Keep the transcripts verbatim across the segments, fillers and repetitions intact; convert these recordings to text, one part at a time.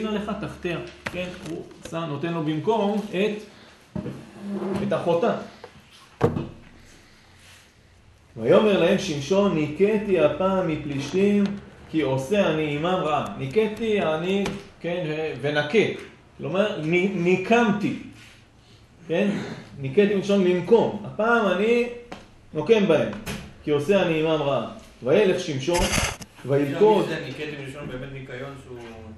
לך תחתיה, כן? הוא שם, נותן לו במקום את, את החוטה. ויאמר להם שמשון, ניקטי הפעם מפלישתים, כי עושה אני עמם רעה. ניקטי אני, כן, ונקה. כלומר, ניקמתי. כן? ניקטי מלשון לנקום. הפעם אני נוקם בהם, כי עושה אני עמם רעה. וילך שמשון, וילכוד. ניקטי מלשון באמת ניקיון שהוא...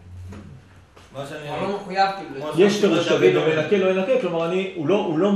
לא מחויבתי. יש פירוש כזה, ומנקה לא ינקה, כלומר, הוא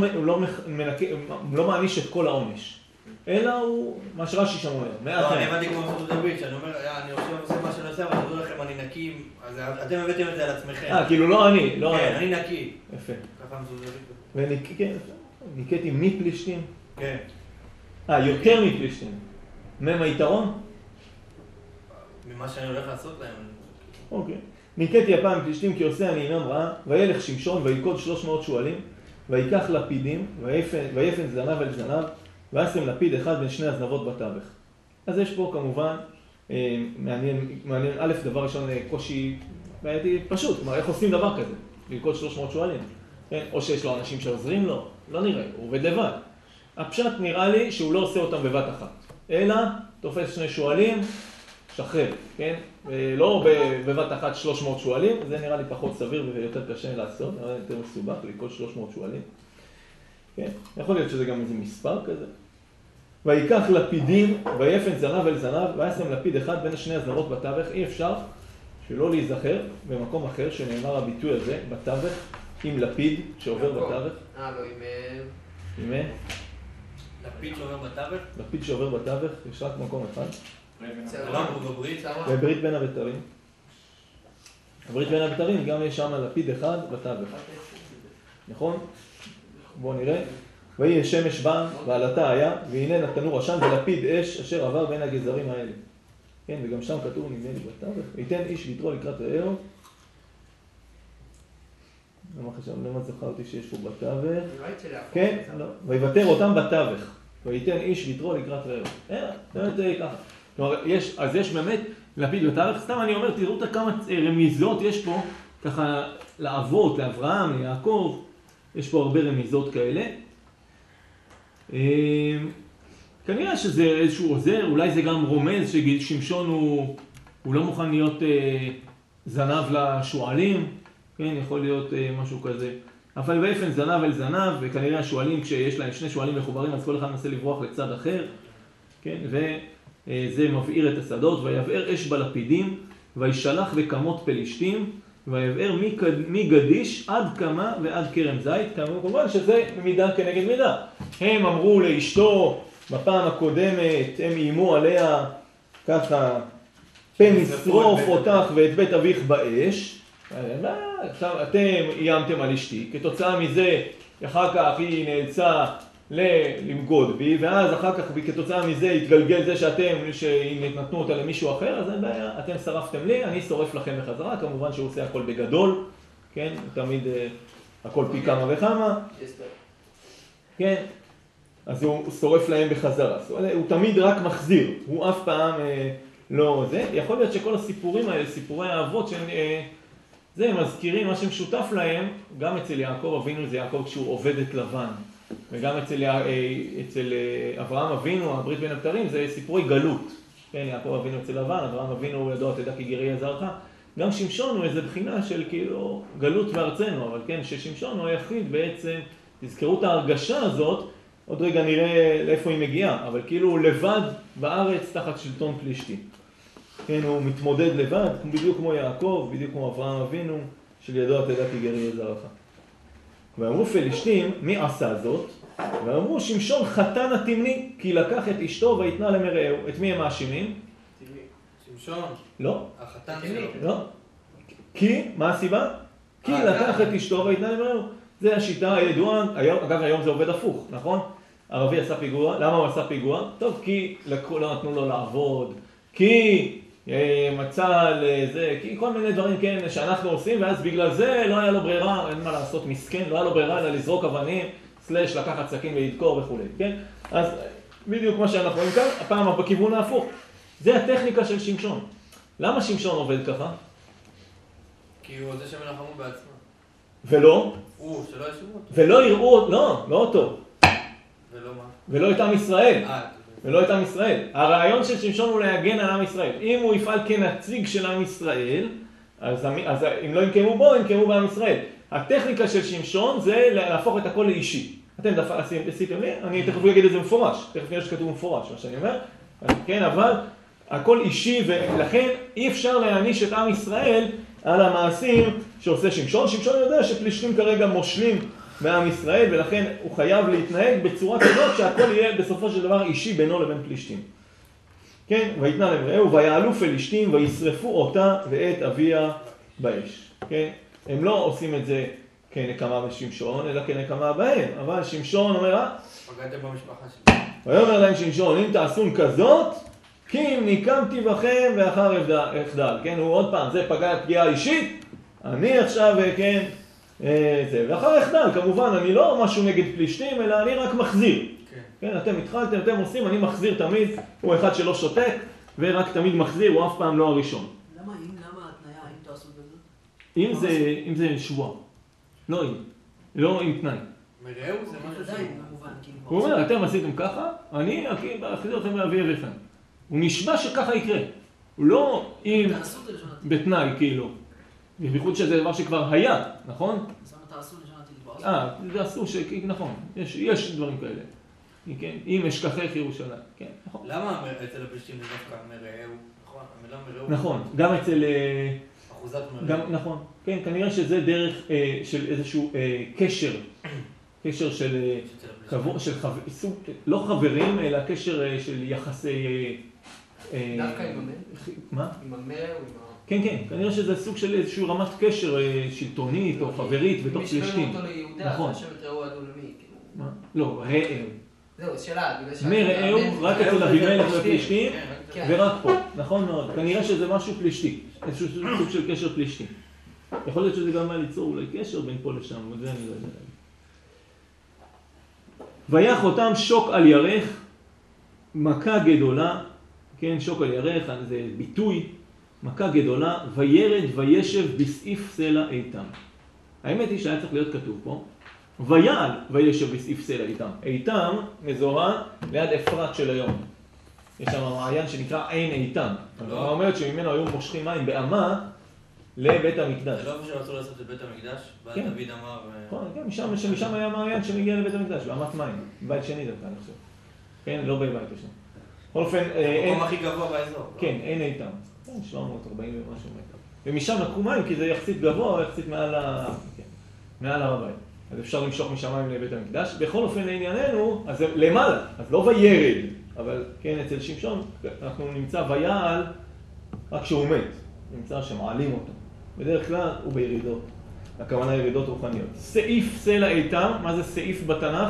לא מעניש את כל העונש. אלא הוא, מה שרש"י שם אומר, מעט לא, אני הבנתי כמו מסורת דוד, שאני אומר, אני עושה מה שאני עושה, אבל תדעו לכם, אני נקי, אז אתם הבאתם את זה על עצמכם. אה, כאילו לא אני, לא אני. כן, אני נקי. יפה. ככה מסורת דוד. וניקי, כן, ניקטי מפלישתים. כן. אה, יותר מפלישתים. מהם היתרון? ממה שאני הולך לעשות להם. אוקיי. ניקטי הפעם מפלישתים, כי עושה אני עמם רעה, וילך שמשון, וילכוד שלוש מאות שועלים, ויקח לפידים, ויפן זנב אל זנב, וישם לפיד אחד בין שני הזנבות בתווך. אז יש פה כמובן, אה, מעניין, מעניין, א', דבר ראשון, קושי בעייתי פשוט, כלומר, איך עושים דבר כזה? ללכוד שלוש מאות שועלים. כן? או שיש לו אנשים שעוזרים לו, לא נראה, הוא עובד לבד. הפשט נראה לי שהוא לא עושה אותם בבת אחת, אלא תופס שני שועלים, שחרר, כן? לא בבת אחת שלוש מאות שועלים, זה נראה לי פחות סביר ויותר קשה לעשות, נראה לי יותר מסובך, ללכוד שלוש מאות שועלים. כן? יכול להיות שזה גם איזה מספר כזה. ויקח לפידים, ויפן זנב אל זנב, וישם לפיד אחד בין שני הזנבות בתווך. אי אפשר שלא להיזכר במקום אחר שנאמר הביטוי הזה, בתווך, עם לפיד שעובר בתווך. אה, לא, עם... עם... לפיד שעובר בתווך? לפיד שעובר בתווך, יש רק מקום אחד. בברית? בברית בין הבתרים. בברית בין הבתרים גם יש שם לפיד אחד בתווך. נכון? בואו נראה. ויהי שמש בא, ועלתה היה, והנה התנור עשן ולפיד אש אשר עבר בין הגזרים האלה. כן, וגם שם כתוב נדמה לי בתווך. ויתן איש ויתרו לקראת רעהו. למה חשב, למה זכרתי שיש פה בתווך? כן, לא. ויוותר אותם בתווך. ויתן איש ויתרו לקראת רעהו. אה, באמת ככה. כלומר, יש, אז יש באמת לפיד בתווך. סתם אני אומר, תראו את כמה רמיזות יש פה, ככה לאבות, לאברהם, ליעקב. יש פה הרבה רמיזות כאלה. כנראה שזה איזשהו עוזר, אולי זה גם רומז ששמשון הוא, הוא לא מוכן להיות זנב לשועלים, כן, יכול להיות משהו כזה. אבל ויפן זנב אל זנב, וכנראה השועלים, כשיש להם שני שועלים מחוברים, אז כל אחד מנסה לברוח לצד אחר, כן, וזה מבעיר את השדות, ויבער אש בלפידים, וישלח בכמות פלישתים, ויבער מגדיש עד כמה ועד כרם זית, כמובן שזה מידה כנגד מידה. הם אמרו לאשתו בפעם הקודמת, הם איימו עליה ככה, פן נשרוף אותך ואת בית אביך באש. אתם איימתם על אשתי, כתוצאה מזה אחר כך היא נאלצה למגוד בי, ואז אחר כך כתוצאה מזה התגלגל זה שאתם, שנתנו אותה למישהו אחר, אז אין בעיה, אתם שרפתם לי, אני שורף לכם בחזרה, כמובן שהוא עושה הכל בגדול, כן, תמיד הכל פי כמה וכמה, כן, אז הוא שורף להם בחזרה, הוא תמיד רק מחזיר, הוא אף פעם לא זה, יכול להיות שכל הסיפורים האלה, סיפורי האבות, זה מזכירים מה שמשותף להם, גם אצל יעקב אבינו זה יעקב כשהוא עובד את לבן, וגם אצל, אצל אברהם אבינו, הברית בין הבתרים, זה סיפורי גלות. כן, יעקב אבינו אצל לבן, אברהם אבינו ידוע תדע כי גרי עזרך. גם שמשון הוא איזו בחינה של כאילו גלות בארצנו, אבל כן, ששמשון הוא היחיד בעצם, תזכרו את ההרגשה הזאת, עוד רגע נראה לאיפה היא מגיעה, אבל כאילו הוא לבד בארץ תחת שלטון פלישתי. כן, הוא מתמודד לבד, בדיוק כמו יעקב, בדיוק כמו אברהם אבינו, של ידוע תדע כי גרי עזרך. ואמרו פלישתים, מי עשה זאת? ואמרו, שמשון חתן התמני, כי לקח את אשתו ויתנה למרעהו. את מי הם מאשימים? שמשון? לא. החתן שלו? לא. כי, מה הסיבה? כי לקח את אשתו ויתנה למרעהו. זה השיטה הידועה, אגב היום זה עובד הפוך, נכון? ערבי עשה פיגוע, למה הוא עשה פיגוע? טוב, כי לא נתנו לו לעבוד, כי מצא לזה, כי כל מיני דברים כן שאנחנו עושים, ואז בגלל זה לא היה לו ברירה, אין מה לעשות מסכן, לא היה לו ברירה אלא לזרוק אבנים, סלש לקחת סכין ולדקור וכו'. כן? אז בדיוק מה שאנחנו רואים כאן, הפעם בכיוון ההפוך. זה הטכניקה של שמשון. למה שמשון עובד ככה? כי הוא זה שמנחמו בעצמו. ולא? הוא, שלא ישבו אותו. ולא יראו, לא, לא אותו. ולא מה? ולא את עם ישראל. אה, ולא את עם ישראל. הרעיון של שמשון הוא להגן על עם ישראל. אם הוא יפעל כנציג של עם ישראל, אז, אז אם לא ינקמו בו, ינקמו בעם ישראל. הטכניקה של שמשון זה להפוך את הכל לאישי. אתם עשיתם לי? אני תכף אגיד את זה מפורש. תכף נראה שכתוב מפורש, מה שאני אומר. כן, אבל הכל אישי, ולכן אי אפשר להעניש את עם ישראל על המעשים שעושה שמשון. שמשון יודע שפלישתים כרגע מושלים בעם ישראל, ולכן הוא חייב להתנהג בצורה כזאת שהכל יהיה בסופו של דבר אישי בינו לבין פלישתים. כן, ויתנה להם רעהו, ויעלו פלישתים וישרפו אותה ואת אביה באש. כן, הם לא עושים את זה כנקמה בשמשון, אלא כנקמה בהם. אבל שמשון אומר, אה? פגעתם במשפחה שלי. ויאמר להם שמשון, אם תעשון כזאת, כי אם ניקמתי בכם ואחר אחדל. כן, הוא עוד פעם, זה פגע פגיעה אישית, אני עכשיו, כן, זה. ואחר אחדל, כמובן, אני לא משהו נגד פלישתים, אלא אני רק מחזיר. כן. כן, אתם התחלתם, אתם עושים, אני מחזיר תמיד, הוא אחד שלא שותק, ורק תמיד מחזיר, הוא אף פעם לא הראשון. למה אם, למה התניה, אם תעשו בזה? אם זה, אם זה שבוע. לא אם. לא עם תנאי. מראהו זה משהו עדיין, כמובן, כאילו. הוא אומר, אתם עשיתם ככה, אני אחזיר אתכם להביא אליכם. הוא נשבע שככה יקרה. הוא לא אם בתנאי, כאילו. בייחוד שזה דבר שכבר היה, נכון? אז למה תעשו לשנתי כבר? אה, זה אסור ש... נכון, יש, יש דברים כאלה. כן? אם אשכחך ירושלים. כן, נכון. למה אצל הפלישתים זה דווקא מראהו? נכון, המילה מראהו. נכון, גם אצל... אחוזת גם, מראהו. נכון, כן, כנראה שזה דרך אה, של איזשהו אה, קשר, קשר של, אה, קבור, של חבר, סוג, לא חברים, אלא קשר אה, של יחסי... אה, דווקא עם המר? מה? עם המר או עם ה... כן, כן, כנראה שזה סוג של איזושהי רמת קשר אה, שלטונית או חברית בתוך פלישתים. אם ישמעו אותו ליהודה, נכון. זה השם ראהו הדולמי, כאילו. מה? לא, ראהו. זהו, שאלה, בגלל שה... מראהו, רק אצל אבימלך ופלישתים, כן. ורק פה, נכון מאוד. כנראה שזה משהו פלישתי, איזשהו סוג של קשר פלישתי. יכול להיות שזה גם מה ליצור אולי קשר בין פה לשם, וזה אני לא יודע. ויח אותם שוק על ירך, מכה גדולה, כן, שוק על ירך, זה ביטוי, מכה גדולה, וירד וישב בסעיף סלע איתם. האמת היא שהיה צריך להיות כתוב פה, ויעל וישב בסעיף סלע איתם. איתם מזוהה ליד אפרת של היום. יש שם מעיין שנקרא עין איתם. הרב אומרת שממנו היו מושכים מים באמה לבית המקדש. זה לא איפה שרצו לעשות את בית המקדש? ואז כן. דוד אמר... נכון, כן, משם, משם היה מעיין שמגיע לבית המקדש, באמת מים. בית שני דווקא, אני חושב. כן, לא בבית ראשון. בכל אופן... המקום הכי גבוה באזור. כן, עין איתם. שבע מאות וארבעים ומשהו מטר. ומשם לקחו מים כי זה יחסית גבוה, יחסית מעל ה... כן, מעל הר הבית. אז אפשר למשוך משם מים לבית המקדש. בכל אופן לענייננו, אז זה למעלה, אז לא וירד, אבל כן, אצל שמשון אנחנו נמצא ויעל רק כשהוא מת, נמצא שמעלים אותו. בדרך כלל הוא בירידות, הכוונה ירידות רוחניות. סעיף סלע איתם, מה זה סעיף בתנ"ך?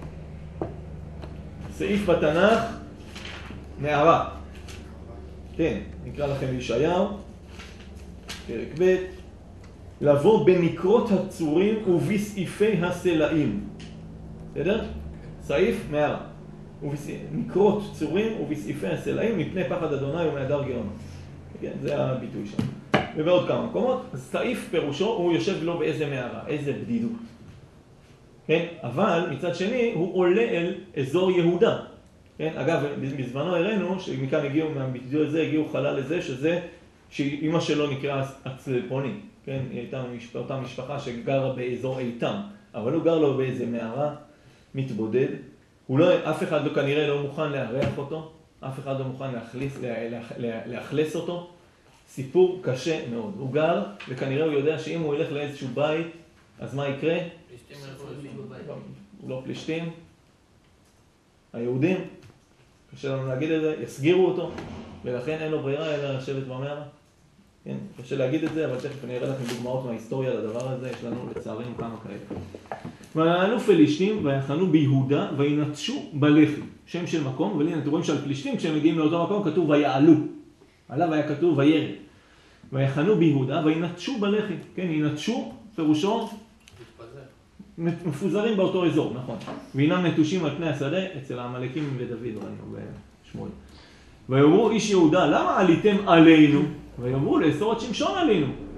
סעיף בתנ"ך, מערה. כן, נקרא לכם ישעיהו, פרק ב', לבוא בנקרות הצורים ובסעיפי הסלעים. בסדר? סעיף מערה. נקרות צורים ובסעיפי הסלעים מפני פחד אדוני ומהדר גאונו. כן, זה הביטוי שם. ובעוד כמה מקומות, אז סעיף פירושו, הוא יושב לו באיזה מערה, איזה בדידות. כן? אבל מצד שני, הוא עולה אל אזור יהודה. כן? אגב, בזמנו הראינו שמכאן הגיעו, מהביטוי הזה הגיעו חלל לזה, שזה, שאמא שלו נקרא הצלפוני. כן? היא הייתה אותה משפחה שגרה באזור איתם, אבל הוא גר לו באיזה מערה, מתבודד. הוא לא, אף אחד לא, כנראה לא מוכן לארח אותו, אף אחד לא מוכן להחליס, להחלס אותו. סיפור קשה מאוד. הוא גר, וכנראה הוא יודע שאם הוא ילך לאיזשהו בית, אז מה יקרה? פלישתים ילכו לשם. לא פלישתים, היהודים, קשה לנו להגיד את זה, יסגירו אותו, ולכן אין לו ברירה אלא לשבת במערה. כן, קשה להגיד את זה, אבל תכף אני אראה לכם דוגמאות מההיסטוריה לדבר הזה, יש לנו לצערנו כמה כאלה. ויעלו פלישתים ויחנו ביהודה וינטשו בלחי, שם של מקום, אבל הנה אתם רואים שעל פלישתים כשהם מגיעים לאותו מקום כתוב ויעלו, עליו היה כתוב וירד. ויחנו ביהודה וינטשו בלחי, כן, ינטשו פירושו מפוזרים באותו אזור, נכון. והינם נטושים על פני השדה אצל העמלקים ודוד ראינו בשמואל. ויאמרו איש יהודה, למה עליתם עלינו? ויאמרו לאסור את שמשון עלינו.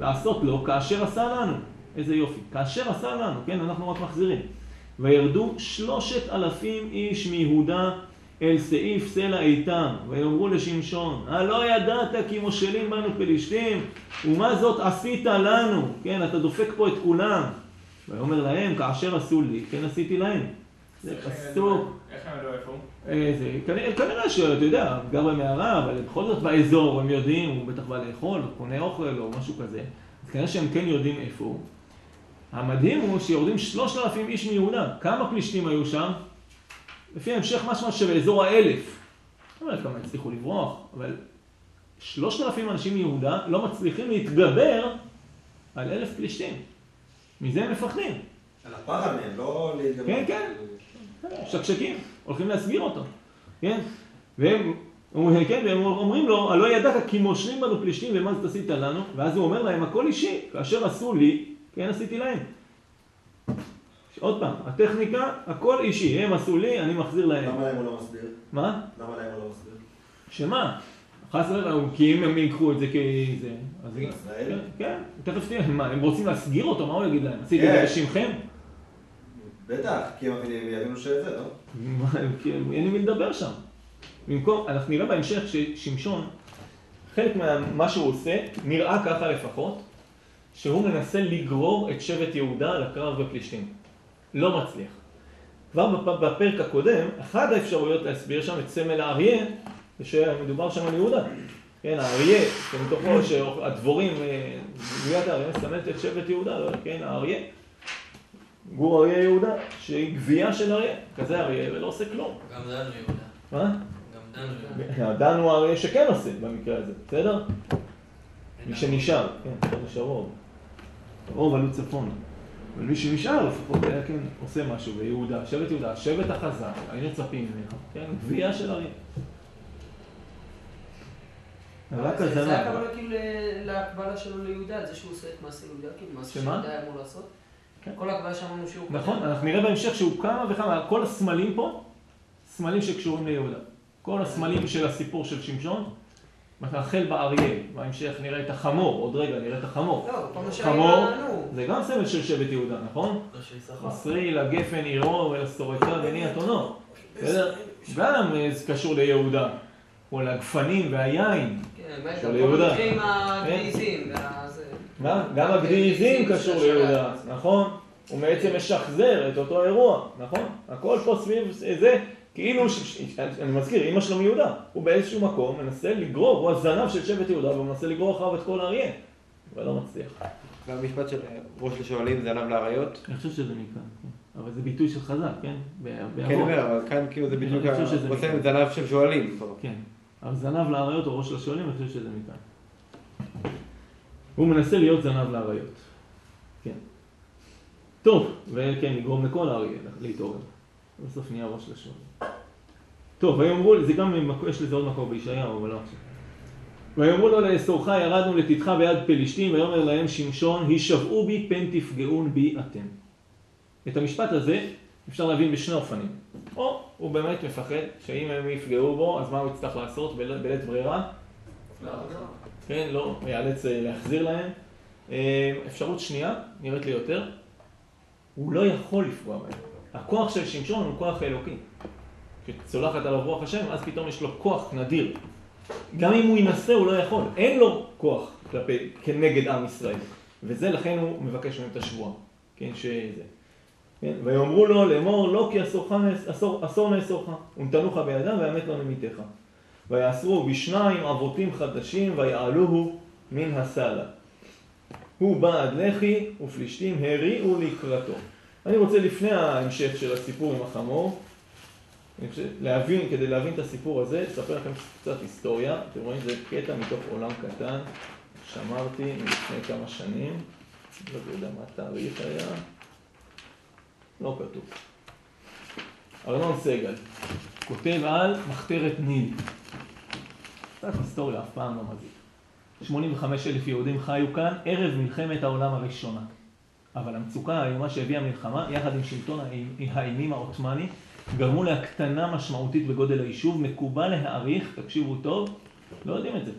לעשות לו כאשר עשה לנו. איזה יופי. כאשר עשה לנו, כן, אנחנו רק מחזירים. וירדו שלושת אלפים איש מיהודה אל סעיף סלע איתם, ויאמרו לשמשון, הלא ידעת כי מושלים בנו פלישתים, ומה זאת עשית לנו? כן, אתה דופק פה את כולם. ויאמר להם, כאשר עשו לי, כן עשיתי להם. זה פסוק. איך הם לא איפה? זה, כנראה, כנראה שאתה יודע, גר במערה, אבל בכל זאת באזור, הם יודעים, הוא בטח בא לאכול, הוא קונה אוכל או משהו כזה. אז כנראה שהם כן יודעים איפה הוא. המדהים הוא שיורדים שלושת אלפים איש מיהודה. כמה פלישתים היו שם? לפי המשך משמע שבאזור האלף. לא יודעת כמה הצליחו לברוח, אבל שלושת אלפים אנשים מיהודה לא מצליחים להתגבר על אלף פלישתים. מזה הם מפחדים. על הפחד מהם, לא להתגבר. כן, כן. שקשקים, הולכים להסגיר אותו. כן? והם, כן, והם אומרים לו, הלא ידעת כי מושלים בנו פלישתים ומה זאת עשית לנו? ואז הוא אומר להם, הכל אישי, כאשר עשו לי, כן עשיתי להם. עוד פעם, הטכניקה, הכל אישי, הם עשו לי, אני מחזיר להם. למה להם הוא לא מסביר? מה? למה להם הוא לא מסביר? שמה? חס וחלילה, כי אם הם ייקחו את זה כאיזה... ישראל? כן, כן, תכף תראה, מה, הם רוצים להסגיר אותו, מה הוא יגיד להם? עשיתי את זה בשמכם? בטח, כי הם יבינו שזה, לא? כי אין לי מי לדבר שם. במקום, אנחנו נראה בהמשך ששמשון, חלק ממה שהוא עושה, נראה ככה לפחות, שהוא מנסה לגרור את שבט יהודה לקרב בפלישתים. לא מצליח. כבר בפרק הקודם, אחת האפשרויות להסביר שם את סמל האריה, שמדובר שם על יהודה. כן, האריה, שמתוכו שהדבורים, גביית האריה מסמלת את שבט יהודה, לא? כן, האריה. גור אריה יהודה, שהיא גבייה של אריה. כזה אריה ולא עושה כלום. גם דנו יהודה. מה? גם דנו יהודה. דנו האריה שכן עושה במקרה הזה, בסדר? מי שנשאר, כן, נשאר רוב. רוב עלו צפון. אבל מי שנשאר לפחות היה כן עושה משהו ביהודה, שבט יהודה, שבט החזק, היינו צפים ממך, כן, גבייה של אריה. זה היה כמובן כאילו להקבלה שלו ליהודה, זה שהוא עושה את מעשה יהודה, כאילו מעשה שיהודה היה אמור לעשות. כל ההקבלה שאמרנו שהוא... נכון, אנחנו נראה בהמשך שהוא כמה וכמה, כל הסמלים פה, סמלים שקשורים ליהודה. כל הסמלים של הסיפור של שמשון, החל באריה, בהמשך נראה את החמור, עוד רגע נראה את החמור. לא, כל מה חמור, שהיה זה גם סמל של שבט יהודה, נכון? מסרי, לגפן, עירו ולסורקה וני התונו. בסדר? גם זה קשור ליהודה. או לגפנים והיין. כן, כל מקרים הגדיזים. מה? גם הגדיזים קשור ליהודה, נכון? הוא בעצם משחזר את אותו אירוע, נכון? הכל פה סביב זה, כאילו, אני מזכיר, אמא שלו מיהודה, הוא באיזשהו מקום מנסה לגרור, הוא הזנב של שבט יהודה, והוא מנסה לגרור אחריו את כל האריה, אבל לא מצליח. והמשפט של ראש לשואלים זנב לאריות? אני חושב שזה מכאן, כן. אבל זה ביטוי של חזק, כן? כן, אומר, אבל כאן כאילו זה בדיוק עושה זנב של שואלים. כן, אבל זנב לאריות או ראש לשואלים, אני חושב שזה מכאן. הוא מנסה להיות זנב לאריות. כן. טוב, וכן, לגרום לכל האריה להתעורר. בסוף נהיה ראש לשואלים. טוב, ויאמרו, זה גם, יש לזה עוד מקור בישעיהו, אבל לא עכשיו. ויאמרו לו לאסורך ירדנו לתתך ביד פלישתים, ויאמר להם שמשון, הישבעו בי פן תפגעון בי אתם. את המשפט הזה אפשר להבין בשני אופנים. או הוא באמת מפחד שאם הם יפגעו בו, אז מה הוא יצטרך לעשות בלית ברירה? כן, לא, יאלץ להחזיר להם. אפשרות שנייה, נראית לי יותר, הוא לא יכול לפגוע בהם. הכוח של שמשון הוא כוח אלוקי. כשצולחת עליו רוח השם, אז פתאום יש לו כוח נדיר. גם אם הוא ינסה, הוא לא יכול. אין לו כוח כלפי, כנגד עם ישראל. וזה לכן הוא מבקש מהם את השבועה. כן, שזה. כן? ויאמרו לו לאמור, לא כי אסור מאסורך, ונתנוך בידם והאמת לא נמיתך. ויאסרו בשניים אבותים חדשים ויעלוהו מן הסלע. הוא בא עד לחי ופלישתים הריעו לקראתו. אני רוצה לפני ההמשך של הסיפור עם החמור, להבין, כדי להבין את הסיפור הזה, לספר לכם קצת היסטוריה. אתם רואים, זה קטע מתוך עולם קטן, שמרתי מלפני כמה שנים, לא יודע מה התאריך היה, לא כתוב. ארנון סגל, כותב על מחתרת ניל. קצת היסטוריה, אף פעם לא מזיק. שמונים וחמישה אלף יהודים חיו כאן ערב מלחמת העולם הראשונה. אבל המצוקה האיומה שהביאה המלחמה, יחד עם שלטון האימים העות'מאני, גרמו להקטנה משמעותית בגודל היישוב. מקובל להעריך, תקשיבו טוב, לא יודעים את זה,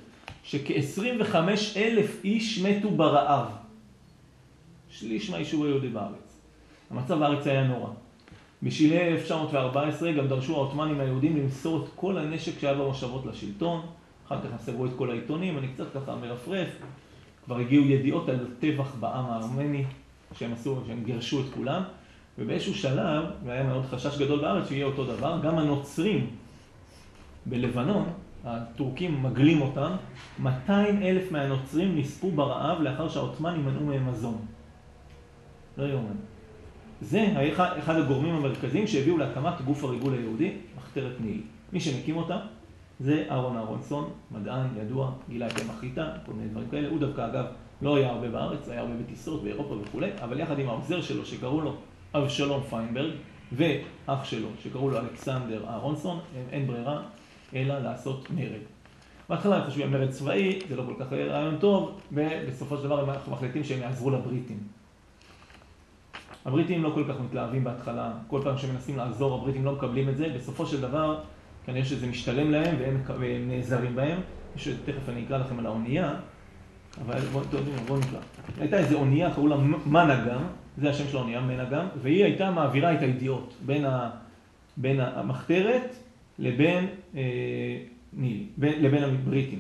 שכ-עשרים וחמישה אלף איש מתו ברעב. שליש מהיישוב היהודי בארץ. המצב בארץ היה נורא. בשלהי אלף תשע מאות וארבע עשרה גם דרשו העות'מאנים היהודים למסור את כל הנשק שהיה במושבות לשלטון. אחר כך סגרו את כל העיתונים, אני קצת ככה מרפרף. כבר הגיעו ידיעות על טבח בעם הארמני, שהם עשו, שהם גירשו את כולם. ובאיזשהו שלב, והיה מאוד חשש גדול בארץ שיהיה אותו דבר, גם הנוצרים בלבנון, הטורקים מגלים אותם, מאתיים אלף מהנוצרים נספו ברעב לאחר שהעות'מאנים מנעו מהם מזון. לא יאומן. זה היה אחד הגורמים המרכזיים שהביאו להקמת גוף הריגול היהודי, מחתרת ניל. מי שמקים אותה זה אהרון אהרונסון, מדען ידוע, גילה את המחיתה, כל מיני דברים כאלה. הוא דווקא אגב לא היה הרבה בארץ, היה הרבה בטיסות באירופה וכו', אבל יחד עם העוזר שלו שקראו לו אבשלום פיינברג, ואח שלו שקראו לו אלכסנדר אהרונסון, אין ברירה אלא לעשות מרד. בהתחלה הם חושבים מרד צבאי, זה לא כל כך רעיון טוב, ובסופו של דבר הם מחליטים שהם יעזרו לבריטים. הבריטים לא כל כך מתלהבים בהתחלה, כל פעם שמנסים לעזור הבריטים לא מקבלים את זה, בסופו של דבר כנראה שזה משתלם להם והם, והם נעזרים בהם. תכף אני אקרא לכם על האונייה, אבל בואו בוא נקרא. הייתה איזו אונייה, קראו לה מנגם, זה השם של האונייה, מנגם, והיא הייתה מעבירה את הידיעות בין, ה, בין המחתרת לבין, אה, ניל, בין, לבין הבריטים.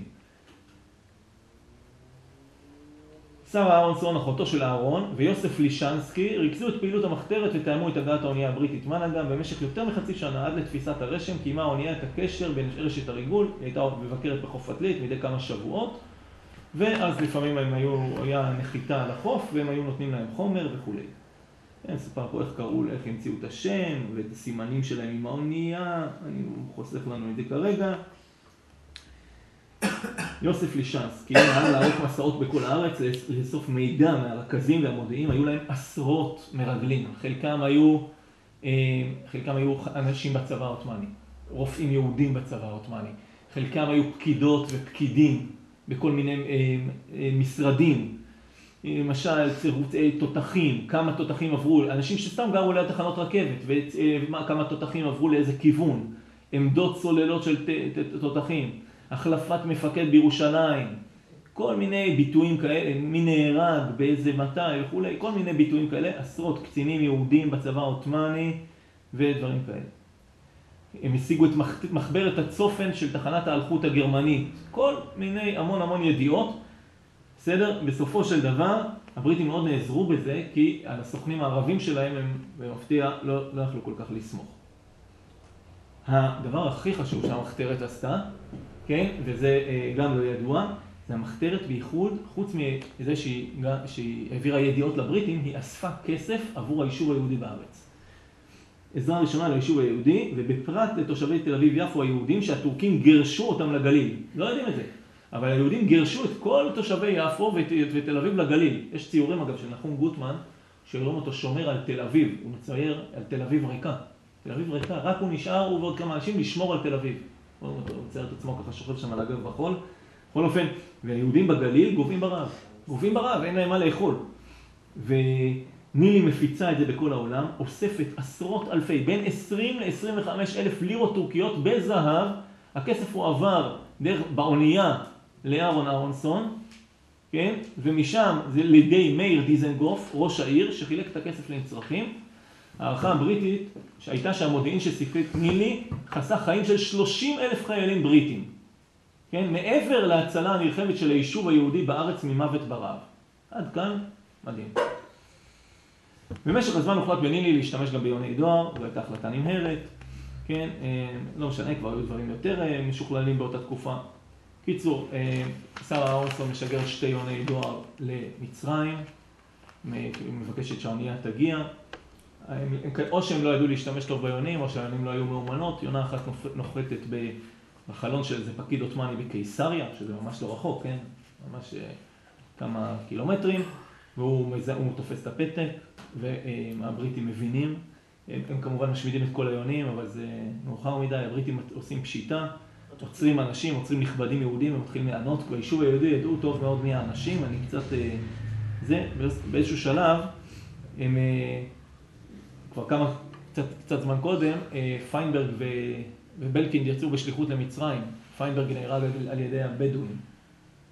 שרה אהרונסון, אחותו של אהרון, ויוסף לישנסקי ריכזו את פעילות המחתרת ותאמו את הגעת האונייה הבריטית מנגם. במשך יותר מחצי שנה עד לתפיסת הרשם קיימה האונייה את הקשר בין רשת הריגול, היא הייתה מבקרת בחוף עתלית מדי כמה שבועות, ואז לפעמים הם היו, היה נחיתה על החוף והם היו נותנים להם חומר וכו'. אני אספר פה איך קראו, איך המציאו את השם ואת הסימנים שלהם עם האונייה, אני חוסך לנו את זה כרגע. יוסף לישנסקי היה לערוך מסעות בכל הארץ, לאסוף מידע מהרכזים והמודיעים, היו להם עשרות מרגלים, חלקם היו, חלקם היו אנשים בצבא העות'מאני, רופאים יהודים בצבא העות'מאני, חלקם היו פקידות ופקידים בכל מיני משרדים, למשל צירוצי תותחים, כמה תותחים עברו, אנשים שסתם גרו ליד תחנות רכבת, וכמה תותחים עברו לאיזה כיוון, עמדות סוללות של תותחים, החלפת מפקד בירושלים, כל מיני ביטויים כאלה, מי נהרג, באיזה מתי וכו', כל מיני ביטויים כאלה, עשרות קצינים יהודים בצבא העות'מאני ודברים כאלה. הם השיגו את מחברת הצופן של תחנת האלחוט הגרמנית, כל מיני המון המון ידיעות, בסדר? בסופו של דבר, הבריטים מאוד נעזרו בזה, כי על הסוכנים הערבים שלהם הם במפתיע לא, לא יכלו כל כך לסמוך. הדבר הכי חשוב שהמחתרת עשתה, כן? וזה גם לא ידוע, זה המחתרת בייחוד, חוץ מזה שהיא, שהיא העבירה ידיעות לבריטים, היא אספה כסף עבור היישוב היהודי בארץ. עזרה ראשונה ליישוב היהודי, ובפרט לתושבי תל אביב יפו היהודים שהטורקים גרשו אותם לגליל. לא יודעים את זה, אבל היהודים גרשו את כל תושבי יפו ות, ותל אביב לגליל. יש ציורים אגב של נחום גוטמן, שרואים אותו שומר על תל אביב, הוא מצייר על תל אביב ריקה. תל אביב ריקה, רק הוא נשאר, הוא ועוד כמה אנשים לשמור על תל אביב. הוא מצייר את עצמו ככה שוכב שם על הגב בחול. בכל אופן, והיהודים בגליל גובים ברעב. גובים ברעב, אין להם מה לאכול. ונילי מפיצה את זה בכל העולם, אוספת עשרות אלפי, בין עשרים לעשרים וחמש אלף לירות טורקיות בזהב. הכסף הוא עבר דרך באונייה לאהרון אהרונסון, כן? ומשם זה לידי מאיר דיזנגוף, ראש העיר, שחילק את הכסף לנצרכים. הערכה הבריטית, שהייתה שהמודיעין שסיפק נילי, חסך חיים של שלושים אלף חיילים בריטים. כן? מעבר להצלה הנרחבת של היישוב היהודי בארץ ממוות ברעב. עד כאן, מדהים. במשך הזמן הוחלט בנילי להשתמש גם ביוני דואר, זו הייתה החלטה נמהרת. כן? לא משנה, כבר היו דברים יותר משוכללים באותה תקופה. קיצור, שרה אהרונסון משגר שתי יוני דואר למצרים, מבקשת שהאונייה תגיע. או שהם לא ידעו להשתמש טוב ביונים, או שהיונים לא היו מאומנות. יונה אחת נוחתת בחלון של איזה פקיד עות'מאני בקיסריה, שזה ממש לא רחוק, כן? ממש כמה קילומטרים, והוא מזה, הוא תופס את הפתק, והבריטים מבינים. הם, הם כמובן משמידים את כל היונים, אבל זה מאוחר מדי. הבריטים עושים פשיטה, עוצרים אנשים, עוצרים נכבדים יהודים, הם מתחילים לענות, כי היישוב היהודי ידעו טוב מאוד מי האנשים. אני קצת, זה, באיזשהו שלב, הם כבר כמה, קצת, קצת זמן קודם, פיינברג ו, ובלקינד יצאו בשליחות למצרים. פיינברג נהרג על ידי הבדואים.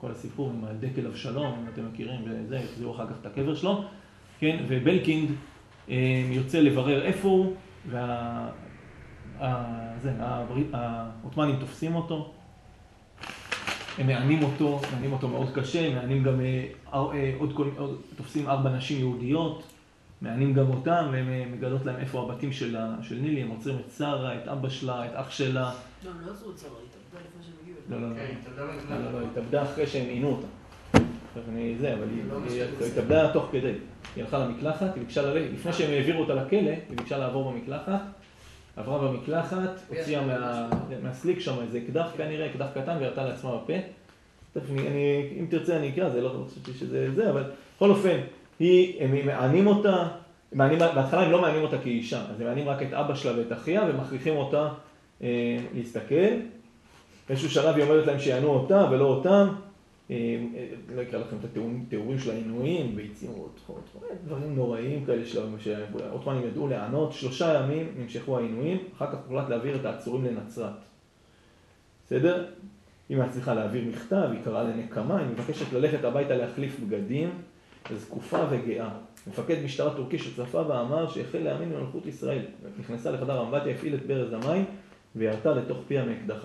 כל הסיפור עם דקל אבשלום, אם אתם מכירים, וזה, יחזירו אחר כך את הקבר שלו, כן, ובלקינד יוצא לברר איפה הוא, וה... זה, העות'מאנים תופסים אותו, הם מענים אותו, מענים אותו מאוד קשה, מענים גם עוד, עוד תופסים ארבע נשים יהודיות, מענים גם אותם, והם מגלות להם איפה הבתים של, של נילי, הם עוצרים את שרה, את אבא שלה, את אח שלה. לא, הם לא עשו את שרה, היא התאבדה לפני שהם הגיעו. לא, לא, לא, לא, לא, היא התאבדה אחרי שהם עינו אותה. אני זה, אבל היא התאבדה תוך כדי. היא הלכה למקלחת, היא ביקשה ללכת, לפני שהם העבירו אותה לכלא, היא ביקשה לעבור במקלחת, עברה במקלחת, הוציאה מהסליק שם איזה אקדח כנראה, אקדח קטן, והרתה לעצמה בפה. אם תרצה אני אקרא, זה לא חושבתי שזה זה, אבל בכל אופן, הם מענים אותה, בהתחלה הם לא מענים אותה כאישה, אז הם מענים רק את אבא שלה ואת אחיה, ומכריחים אותה להסתכל. באיזשהו שלב היא אומרת להם שיענו אותה ולא אותם, לא אקרא לכם את התיאורים של העינויים, ביצימות, דברים נוראיים כאלה שהעות'מאנים ידעו לענות. שלושה ימים נמשכו העינויים, אחר כך הוחלט להעביר את העצורים לנצרת. בסדר? היא מצליחה להעביר מכתב, היא קראה לנקמה, היא מבקשת ללכת הביתה להחליף בגדים, זקופה וגאה. מפקד משטרה טורקי שצפה ואמר שהחל להאמין במלכות ישראל. נכנסה לחדר אמבטיה, הפעיל את ברז המים וירתה לתוך פיה מאקדחה.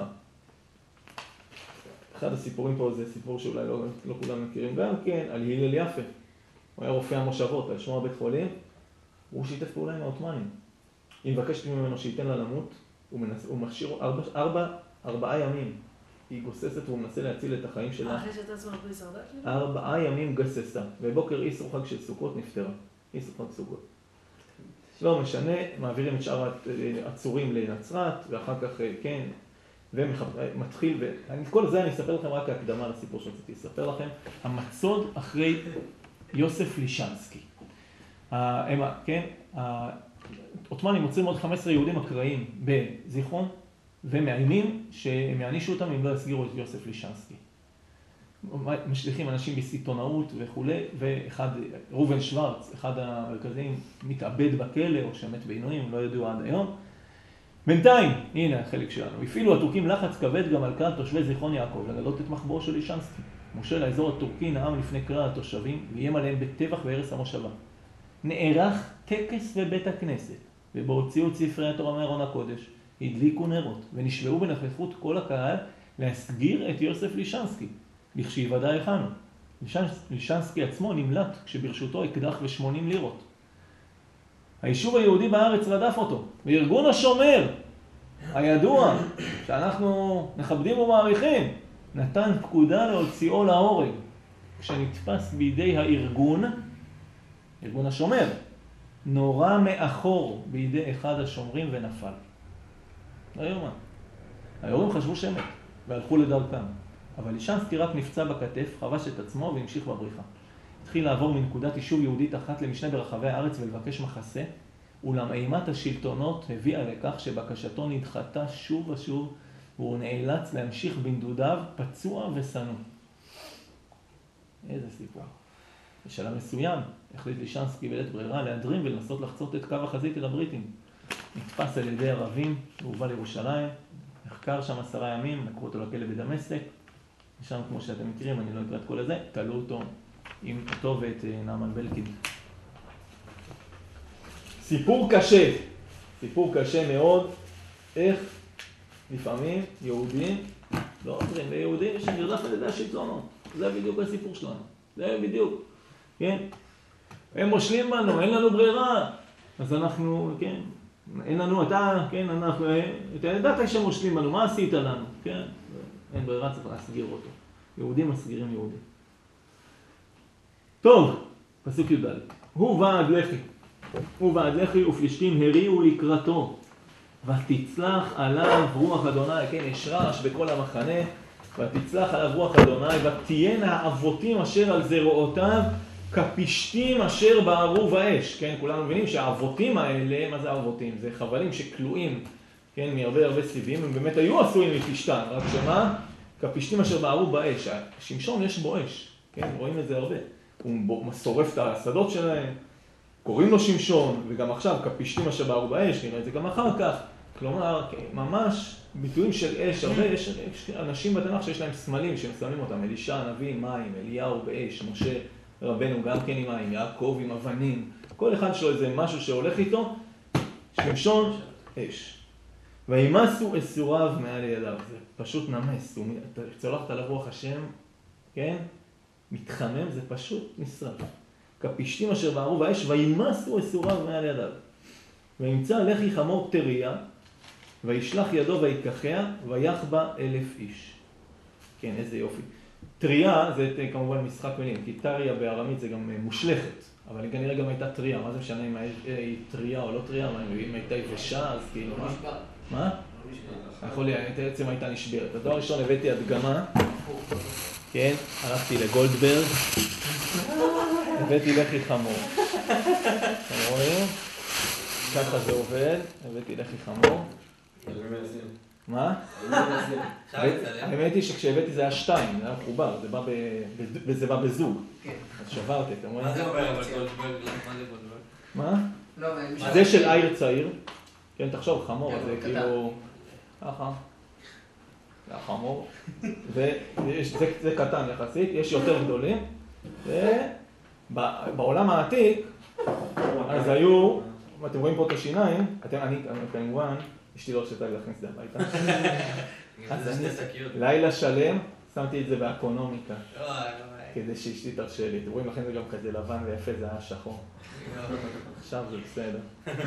אחד הסיפורים פה זה סיפור שאולי לא, לא כולם מכירים גם כן, על הלל יפה. הוא היה רופא המושבות, על שמו הבית חולים, הוא שיתף פעולה עם העות'מאנים. היא מבקשת ממנו שייתן לה למות, הוא, מנס, הוא מכשיר ארבע, ארבע, ארבעה ימים. היא גוססת והוא מנסה להציל את החיים שלה. אחרי שאתה עצמה הרבה שרדה שלי? ארבעה ימים גססה, ובוקר איסור חג של סוכות נפטרה. איסור חג סוכות. לא משנה, מעבירים את שאר העצורים לנצרת, ואחר כך, כן, ומתחיל, וכל זה אני אספר לכם רק ההקדמה לסיפור שרציתי לספר לכם. המצוד אחרי יוסף לישנסקי. הם, כן, העות'מאנים מוצאים עוד חמישה עשר יהודים אקראיים בזיכרון, ומאיימים שהם יענישו אותם אם לא יסגירו את יוסף לישנסקי. משליחים אנשים בסיטונאות וכו', ואחד, רובן שוורץ, אחד המרכזיים, מתאבד בכלא או שמת בעינויים, לא ידעו עד היום. בינתיים, הנה החלק שלנו, הפעילו הטורקים לחץ כבד גם על כלל תושבי זיכרון יעקב, לגלות את מחבואו של לישנסקי. מושל האזור הטורקי נאם לפני כלל התושבים, ואיים עליהם בטבח והרס המושבה. נערך טקס בבית הכנסת, ובו הוציאו את ספרי התורה מארון הקודש, הדליקו נרות, ונשבעו בנוכחות כל הקהל להסגיר את יוסף לישנסקי, לכשייוודע היכן הוא. לישנסקי עצמו נמלט כשברשותו אקדח ושמונים לירות. היישוב היהודי בארץ רדף אותו, וארגון השומר, הידוע, שאנחנו מכבדים ומעריכים, נתן פקודה להוציאו להורג. כשנתפס בידי הארגון, ארגון השומר, נורה מאחור בידי אחד השומרים ונפל. לא יאומן. היורים חשבו שמת והלכו לדרכם, אבל לישנסקי רק נפצע בכתף, חבש את עצמו והמשיך בבריחה. התחיל לעבור מנקודת יישוב יהודית אחת למשנה ברחבי הארץ ולבקש מחסה, אולם אימת השלטונות הביאה לכך שבקשתו נדחתה שוב ושוב, והוא נאלץ להמשיך בנדודיו פצוע וסנוע. איזה סיפור. בשלב מסוים החליט לישנסקי בלית ברירה להדרים ולנסות לחצות את קו החזית אל הבריטים. נתפס על ידי ערבים, והובא לירושלים, נחקר שם עשרה ימים, לקחו אותו לכלא בדמשק, ושם כמו שאתם מכירים, אני לא אקרא את כל הזה, תלו אותו עם אותו ואת נעמן בלקינד. סיפור קשה, סיפור קשה מאוד, איך לפעמים יהודים, לא עוזרים, ליהודים שנרדף על ידי השלטונות. זה בדיוק הסיפור שלנו, זה בדיוק, כן? הם מושלים בנו, אין לנו ברירה, אז אנחנו, כן, אין לנו, אתה, כן, אנחנו, אתה ידעת שמושלים בנו, מה עשית לנו? כן, אין ברירה, צריך להסגיר אותו. יהודים מסגירים יהודים. טוב, פסוק י"ד. הוא ועד לחי, הוא ועד לחי ופלישתים הריעו לקראתו, ותצלח עליו רוח אדוני, כן, יש רעש בכל המחנה, ותצלח עליו רוח אדוני, ותהיינה האבותים אשר על זרועותיו, כפשתים אשר בערו באש. כן, כולנו מבינים שהאבותים האלה, מה זה האבותים? זה חבלים שכלואים, כן, מהרבה הרבה סיבים, הם באמת היו עשויים מפשתן, רק שמה? כפשתים אשר בערו באש. שמשון יש בו אש, כן, רואים את זה הרבה. הוא שורף את השדות שלהם, קוראים לו שמשון, וגם עכשיו כפשתים אשר בערו באש, נראה את זה גם אחר כך. כלומר, ממש ביטויים של אש, הרבה יש אנשים בתנ"ך שיש להם סמלים שמסמלים אותם, אלישע הנביא עם מים, אליהו באש, משה רבנו גם כן עם מים, יעקב עם אבנים, כל אחד שלו איזה משהו שהולך איתו, שמשון אש. וימסו אסוריו מעל ידיו, זה פשוט נמס, צולחת עליו רוח השם, כן? מתחמם, זה פשוט נשרף. כפשתים אשר בערו באש, וימסו אסוריו מעל ידיו. וימצא לחי חמור טריה, וישלח ידו ויקחיה, ויחבא אלף איש. כן, איזה יופי. טריה זה כמובן משחק מילים, כי טריה בארמית זה גם מושלכת, אבל היא כנראה גם הייתה טריה. מה זה משנה אם היא טריה או לא טריה? אם הייתה יבשה, אז כאילו מה? מה? יכול להיות, בעצם הייתה נשברת. הדבר הראשון הבאתי הדגמה, כן, הלכתי לגולדברג, הבאתי לחי חמור. אתם רואים? ככה זה עובד, הבאתי לחי חמור. מה? האמת היא שכשהבאתי זה היה שתיים, זה היה מחובר, וזה בא בזוג. אז שברתי, אתם רואים? מה זה אומר אבל גולדברג? מה זה גולדברג? מה? זה של עיר צעיר. כן, תחשוב, חמור, זה כאילו... ככה. זה החמור. זה קטן יחסית, יש יותר גדולים. ובעולם העתיק, אז היו, אתם רואים פה את השיניים, אני כמובן, אשתי לא שתג להכניס את זה הביתה. אז אני לילה שלם, שמתי את זה באקונומיקה. כדי שאשתי תרשה לי. אתם רואים לכם זה גם כזה לבן ויפה, זה היה שחור. עכשיו זה בסדר.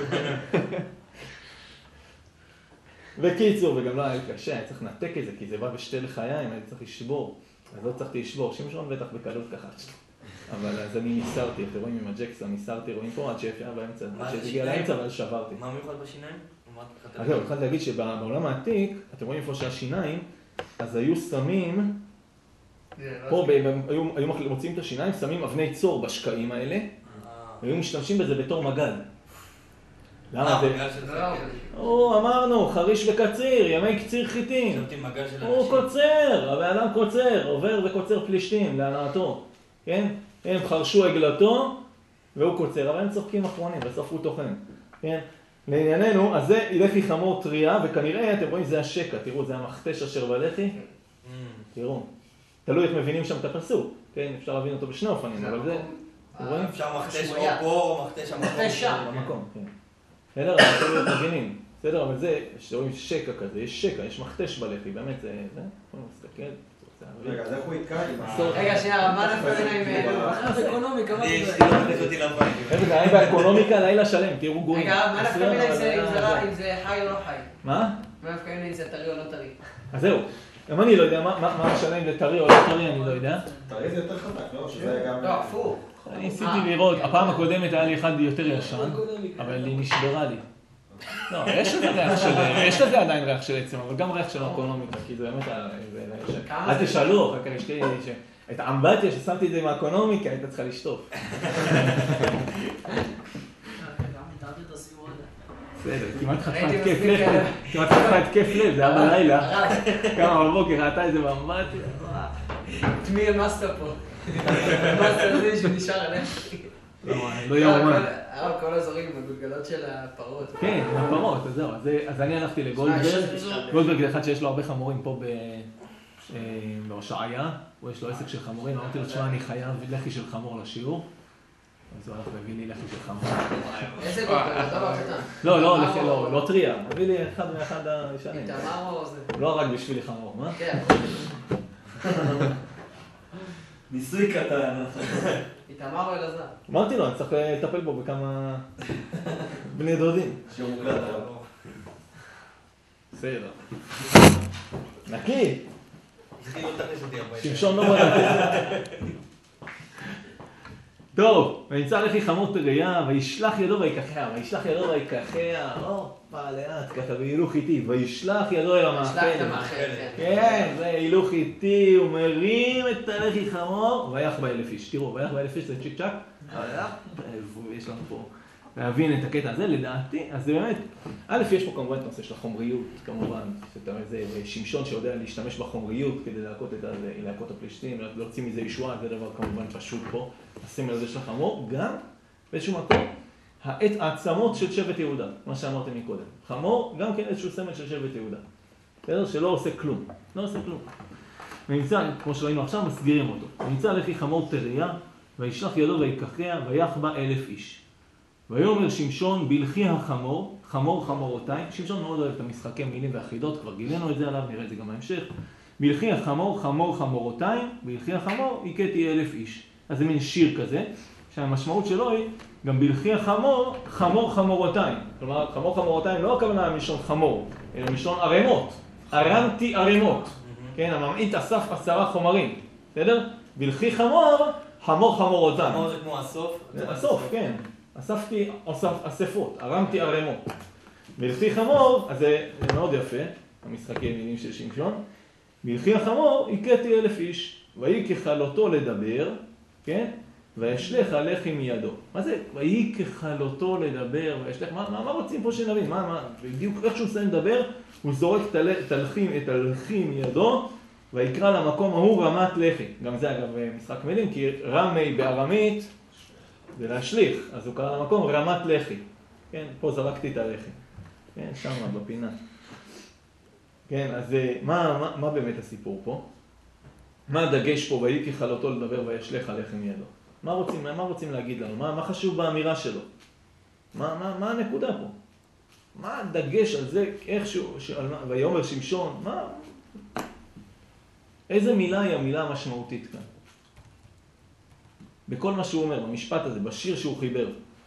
וקיצור, וגם לא היה לי קשה, אני צריך לנתק את זה, כי זה בא בשתי לחיים, אני צריך לשבור. אז לא צריכתי לשבור, שמשון בטח בקלות ככה. אבל אז אני ניסרתי, אתם רואים עם הג'קסון, ניסרתי, רואים פה עד שהפיה באמצע, עד שהגיע לאמצע, אבל שברתי. מה מיוחד בשיניים? אז זהו, התחלתי להגיד שבעולם העתיק, אתם רואים איפה שהשיניים, אז היו שמים, פה היו מוצאים את השיניים, שמים אבני צור בשקעים האלה, והיו משתמשים בזה בתור מגל. למה זה? או, אמרנו, חריש וקציר, ימי קציר חיטים. הוא קוצר, הבן אדם קוצר, עובר וקוצר פלישתים להנאתו. כן? הם חרשו עגלתו, והוא קוצר, אבל הם צוחקים אחרונים, בסוף הוא תוכן. כן? לענייננו, אז זה לחי חמור טריה, וכנראה, אתם רואים, זה השקע, תראו, זה המכתש אשר בלחי. תראו, תלוי איך מבינים שם את הפסוק, כן? אפשר להבין אותו בשני אופנים, אבל זה, אתם רואים? אפשר מכתש או פה, או מכתש המקום. במקום, כן. אלא, אנחנו לא מבינים, בסדר, אבל זה, שרואים שקע כזה, יש שקע, יש מכתש בלחי, באמת זה, זה, בואו נסתכל. רגע, אז איך הוא יתקע עם ה... רגע, שנייה, מה נפל עיניים? מה אקונומיקה? מה זה? רגע, אני באקונומיקה לילה שלם, תראו גויים. רגע, מה נפל עיניים אם זה חי או לא חי? מה? מה נפל עיניים אם זה טרי או לא טרי? אז זהו, גם אני לא יודע מה משנה אם זה טרי או לא טרי, אני לא יודע. טרי זה יותר חזק, לא? שזה גם... לא, הפוך. אני ניסיתי לראות, הפעם הקודמת היה לי אחד יותר ישן, אבל היא נשברה לי. לא, יש לזה ריח של, יש לזה עדיין ריח של עצם, אבל גם ריח של אקונומיקה, כי זה באמת, אל תשאלו, אחר כך אשתי, את האמבטיה ששמתי את זה עם האקונומיקה, היית צריכה לשטוף. בסדר, כמעט חטפה התקף לב, כמעט חטפה התקף לב, זה היה בלילה, כמה בבוקר, ראתה איזה באמבטיה. תמי המסת פה, המסת הזה שנשאר עליהם. לא יאומן. כל הזורים בגלגלות של הפרות. כן, הפרות, אז זהו. אז אני הלכתי לגולדברג. גולדברג זה אחד שיש לו הרבה חמורים פה בהושעיה. הוא יש לו עסק של חמורים. אמרתי לו, תשמע, אני חייב לחי של חמור לשיעור. אז הוא הלך והביא לי לחי של חמור. איזה גולדברג? דבר קטן. לא, לא, לא טריה. הביא לי אחד מאחד הישנים. איתמר או זה? לא רק בשבילי חמור, מה? כן. ניסוי קטן. איתמר או אלעזר? אמרתי לו, אני צריך לטפל בו בכמה בני דודים. בסדר. נקי. שמשון לא בדקה. טוב, ונמצא לחי חמור טריה, וישלח ידו ויקחיה, וישלח ידו ויקחיה, או, בא לאט, ככה, בהילוך איטי, וישלח ידו אל המאכלת. כן, זה הילוך איטי, הוא מרים את הלחי חמור, ויח באלף איש. תראו, ויח באלף איש זה צ'יק צ'ק, יש לנו פה להבין את הקטע הזה, לדעתי, אז זה באמת, א', יש פה כמובן את הנושא של החומריות, כמובן, זה שמשון שיודע להשתמש בחומריות כדי להכות את להכות הפלישתים, להוציא מזה ישועה, זה דבר כמובן פשוט פה, הסמל הזה של החמור, גם באיזשהו מקום, העצמות של שבט יהודה, מה שאמרתי מקודם. חמור, גם כן איזשהו סמל של שבט יהודה. בסדר? שלא עושה כלום. לא עושה כלום. ונמצא, כמו שראינו עכשיו, מסגירים אותו. ונמצא לכי חמור תריה, וישלח ידו ויקחיה, ויח בה אלף איש. ויאמר שמשון בלכי החמור, חמור חמורותיים. שמשון מאוד אוהב את המשחקי מילים והחידות, כבר גילינו את זה עליו, נראה את זה גם בהמשך. בלכי החמור, חמור חמורותיים, בלכי החמור, הכיתי אלף איש. אז זה מין שיר כזה, שהמשמעות שלו היא, גם בלכי החמור, חמור חמורותיים. כלומר, חמור חמורותיים לא הכוונה משון חמור, אלא משון ערימות. ערמתי ערימות. כן, הממעיט אסף עשרה חומרים. בסדר? בלכי חמור, חמור חמורותיים. חמור זה כמו אסוף? זה אסוף, כן. אספתי אסף, אספות, ערמתי ערימות. בלכי חמור, אז זה מאוד יפה, המשחקי מילים של שמשון. בלכי החמור, הכיתי אלף איש, ויהי ככלותו לדבר, כן? וישלך הלחי מידו. מה זה? ויהי ככלותו לדבר, וישלך, מה, מה, מה רוצים פה שנבין? מה, מה, בדיוק איך שהוא מסיים לדבר, הוא זורק את הלחי, את הלחי מידו, ויקרא למקום ההוא רמת לחי. גם זה אגב משחק מילים, כי רמי בארמית זה להשליך, אז הוא קרא למקום רמת לחי. כן, פה זרקתי את הלחי. כן, שם בפינה. כן, אז מה, מה, מה באמת הסיפור פה? מה הדגש פה? ויהי ככלותו לדבר וישלך הלחי מידו. מה רוצים, מה רוצים להגיד לנו? מה, מה חשוב באמירה שלו? מה, מה, מה הנקודה פה? מה הדגש על זה, איכשהו, שעל, ויאמר שמשון, מה? איזה מילה היא המילה המשמעותית כאן? בכל מה שהוא אומר, במשפט הזה, בשיר שהוא חיבר.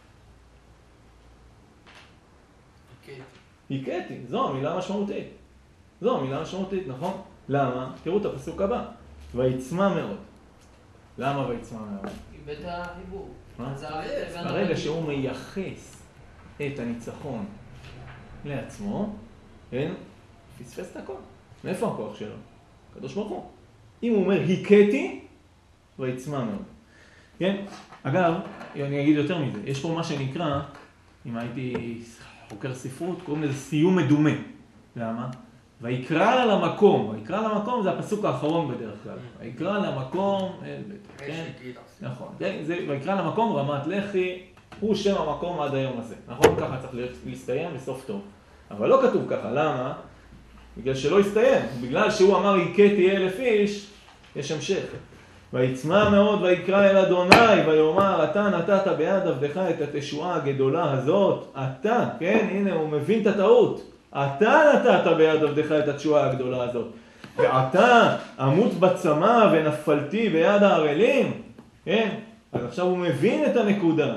הכיתי, זו המילה המשמעותית. זו המילה המשמעותית, נכון? למה? תראו את הפסוק הבא. ויצמא מאוד. למה ויצמא מאוד? איבד החיבור. ברגע שהוא מייחס את הניצחון לעצמו, כן? פספס את הכל. מאיפה הכוח שלו? קדוש ברוך הוא. אם הוא אומר הכיתי, ויצמא מאוד. כן? אגב, אני אגיד יותר מזה. יש פה מה שנקרא, אם הייתי חוקר ספרות, קוראים לזה סיום מדומה. למה? ויקרא למקום. ויקרא למקום זה הפסוק האחרון בדרך כלל. ויקרא למקום אל בית. כן? נכון. ויקרא למקום רמת לחי, הוא שם המקום עד היום הזה. נכון? ככה צריך להסתיים בסוף טוב. אבל לא כתוב ככה. למה? בגלל שלא הסתיים. בגלל שהוא אמר הכיתי אלף איש, יש המשך. ויצמא מאוד ויקרא אל אדוני ויאמר אתה נתת ביד עבדך את התשועה הגדולה הזאת. אתה, כן? הנה הוא מבין את הטעות. אתה נתת ביד עבדך את התשועה הגדולה הזאת. ואתה אמות בצמא ונפלתי ביד הערלים. כן? אז עכשיו הוא מבין את הנקודה.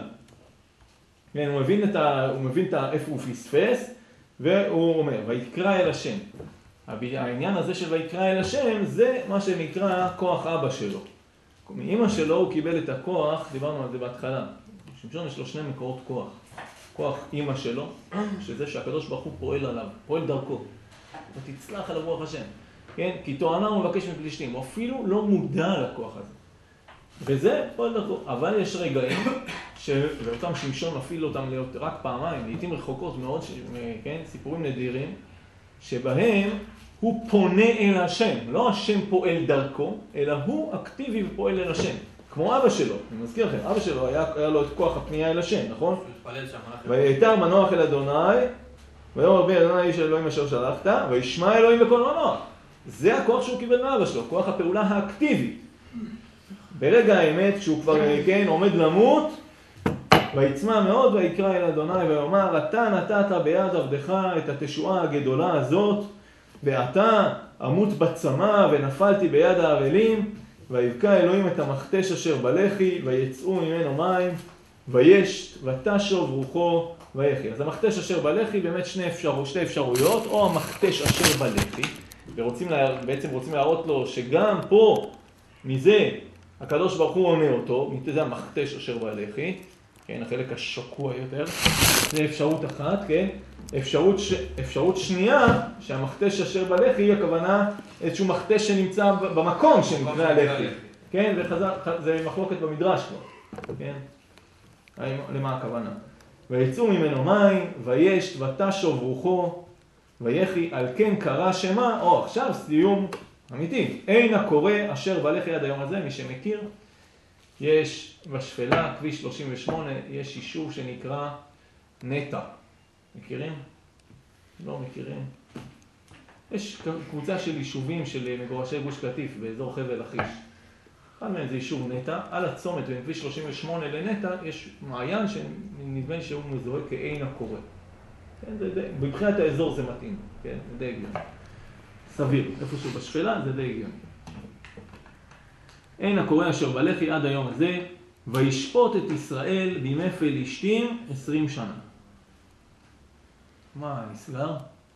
כן, הוא מבין את ה... הוא מבין את ה... איפה הוא פספס, והוא אומר, ויקרא אל השם. העניין הזה של ויקרא אל השם, זה מה שנקרא כוח אבא שלו. מאמא שלו הוא קיבל את הכוח, דיברנו על זה בהתחלה. שמשון יש לו שני מקורות כוח. כוח אמא שלו, שזה שהקדוש ברוך הוא פועל עליו, פועל דרכו. ותצלח עליו רוח השם. כן? כי תואנה הוא מבקש מפלישתים, הוא אפילו לא מודע לכוח הזה. וזה פועל דרכו. אבל יש רגעים, ואותם שמשון מפעיל אותם להיות רק פעמיים, לעתים רחוקות מאוד, כן? סיפורים נדירים, שבהם הוא פונה אל השם. לא השם פועל דרכו, אלא הוא אקטיבי ופועל אל השם. כמו אבא שלו, אני מזכיר לכם, אבא שלו היה, היה לו את כוח הפנייה אל השם, נכון? ויתר מנוח אל אדוני, ויאמר בי אדוני איש אלוהים אשר שלחת, וישמע אלוהים בכל מנוח. זה הכוח שהוא קיבל מאבא שלו, כוח הפעולה האקטיבית. ברגע האמת, כשהוא כבר כן, עומד למות, ויצמא מאוד ויקרא אל אדוני ויאמר, אתה נתת ביד עבדך את התשועה הגדולה הזאת, ואתה אמות בצמא ונפלתי ביד הערלים, ויבקע אלוהים את המכתש אשר בלחי, ויצאו ממנו מים, וישת, ותשוב רוחו, ויחי. אז המכתש אשר בלחי באמת שני אפשר, שתי אפשרויות, או המכתש אשר בלחי, ורוצים לה, בעצם רוצים להראות לו שגם פה, מזה, הקדוש ברוך הוא עונה אותו, זה המכתש אשר בלחי, כן, החלק השקוע יותר, זה אפשרות אחת, כן? אפשרות, ש... אפשרות שנייה, שהמכתש אשר בלחי היא הכוונה איזשהו מכתש שנמצא במקום שנקרא הלחי. כן, זה, חזר, זה מחלוקת במדרש כבר. כן? למה הכוונה? ויצאו ממנו מים, וישת, ותשוב רוחו, ויחי, על כן קרא שמה, או עכשיו סיום אמיתי. אין הקורא אשר בלחי עד היום הזה, מי שמכיר. יש בשפלה, כביש שלושים ושמונה, יש יישוב שנקרא נטע. מכירים? לא מכירים. יש קבוצה של יישובים של מגורשי גוש קטיף באזור חבל לכיש. אחד מהם זה יישוב נטע. על הצומת בין כביש שלושים ושמונה לנטע יש מעיין שנדמה שהוא מזוהה כעין הקורא. כן, זה די, מבחינת האזור זה מתאים, כן, זה די הגיוני. סביר, איפשהו בשפלה זה די הגיוני. עין הקורא אשר בלחי עד היום הזה, וישפוט את ישראל בימי פלישתים עשרים שנה. מה נסגר?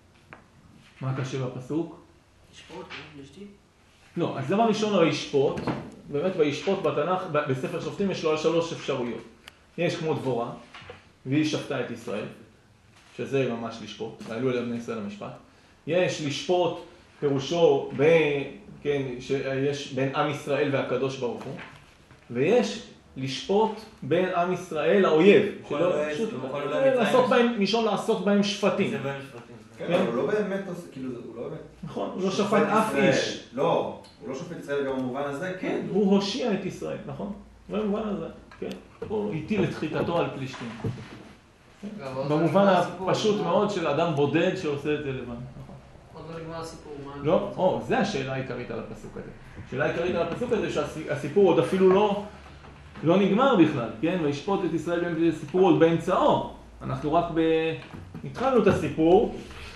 מה קשה בפסוק? ישפוט, פלישתים? לא, אז דבר ראשון הוא ישפוט, באמת וישפוט בתנ"ך, בספר שופטים יש לו שלוש אפשרויות. יש כמו דבורה, והיא שפטה את ישראל, שזה ממש לשפוט, ועלו אליה בני ישראל למשפט. יש לשפוט פירושו בין, כן, שיש בין עם ישראל והקדוש ברוך הוא, ויש לשפוט בין עם ישראל לאויב, שלא פשוט לעשות בהם, מישון לעשות בהם שפטים. כן, אבל הוא לא באמת, כאילו, הוא לא באמת... נכון, הוא לא שפט אף איש. לא, הוא לא שופט ישראל גם במובן הזה, כן. הוא הושיע את ישראל, נכון? במובן הזה, כן. הוא הטיל את חיתתו על פלישתים. במובן הפשוט מאוד של אדם בודד שעושה את זה לבד. עוד לא נגמר הסיפור. לא, או, זה השאלה העיקרית על הפסוק הזה. השאלה העיקרית על הפסוק הזה שהסיפור עוד אפילו לא... לא נגמר בכלל, כן? וישפוט את ישראל בין סיפור עוד באמצעו. אנחנו רק ב... התחלנו את הסיפור,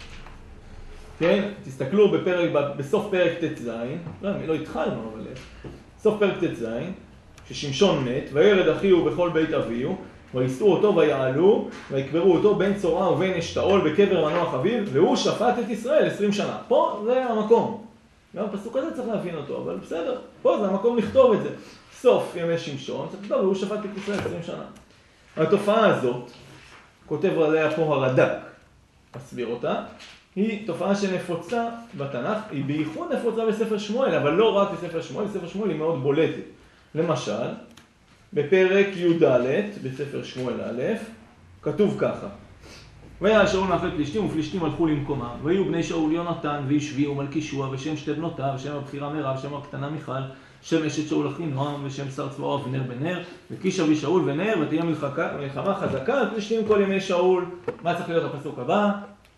כן? תסתכלו בפרק, בסוף פרק ת' לא, לא התחלנו, אבל... סוף פרק ת' ששמשון מת, וירד אחיו בכל בית אביו, ויסעו אותו ויעלו, ויקברו אותו בין צורה ובין אשתאול בקבר מנוח אביו, והוא שפט את ישראל עשרים שנה. פה זה המקום. גם הפסוק הזה צריך להבין אותו, אבל בסדר. פה זה המקום לכתוב את זה. סוף ימי שמשון, צריך לכתוב, והוא שפט את ישראל עשרים שנה. התופעה הזאת, כותב עליה פה הרד"ק, מסביר אותה, היא תופעה שנפוצה בתנ"ך, היא בייחוד נפוצה בספר שמואל, אבל לא רק בספר שמואל, בספר שמואל היא מאוד בולטת. למשל, בפרק י"ד, בספר שמואל א', כתוב ככה: ויעל שאול מאחרי פלישתים, ופלישתים הלכו למקומם, ויהיו בני שאול יונתן וישבי ומלכישוע, ושם שתי בנותיו, ושם הבחירה מירב, ושם הקטנה מיכל, שם אשת שאול אחינועם, ושם שר צבאו אבנר בן נר, וקיש אבי שאול ונר, ותהיה מלחמה חזקה על פלישתים כל ימי שאול. מה צריך להיות הפסוק הבא?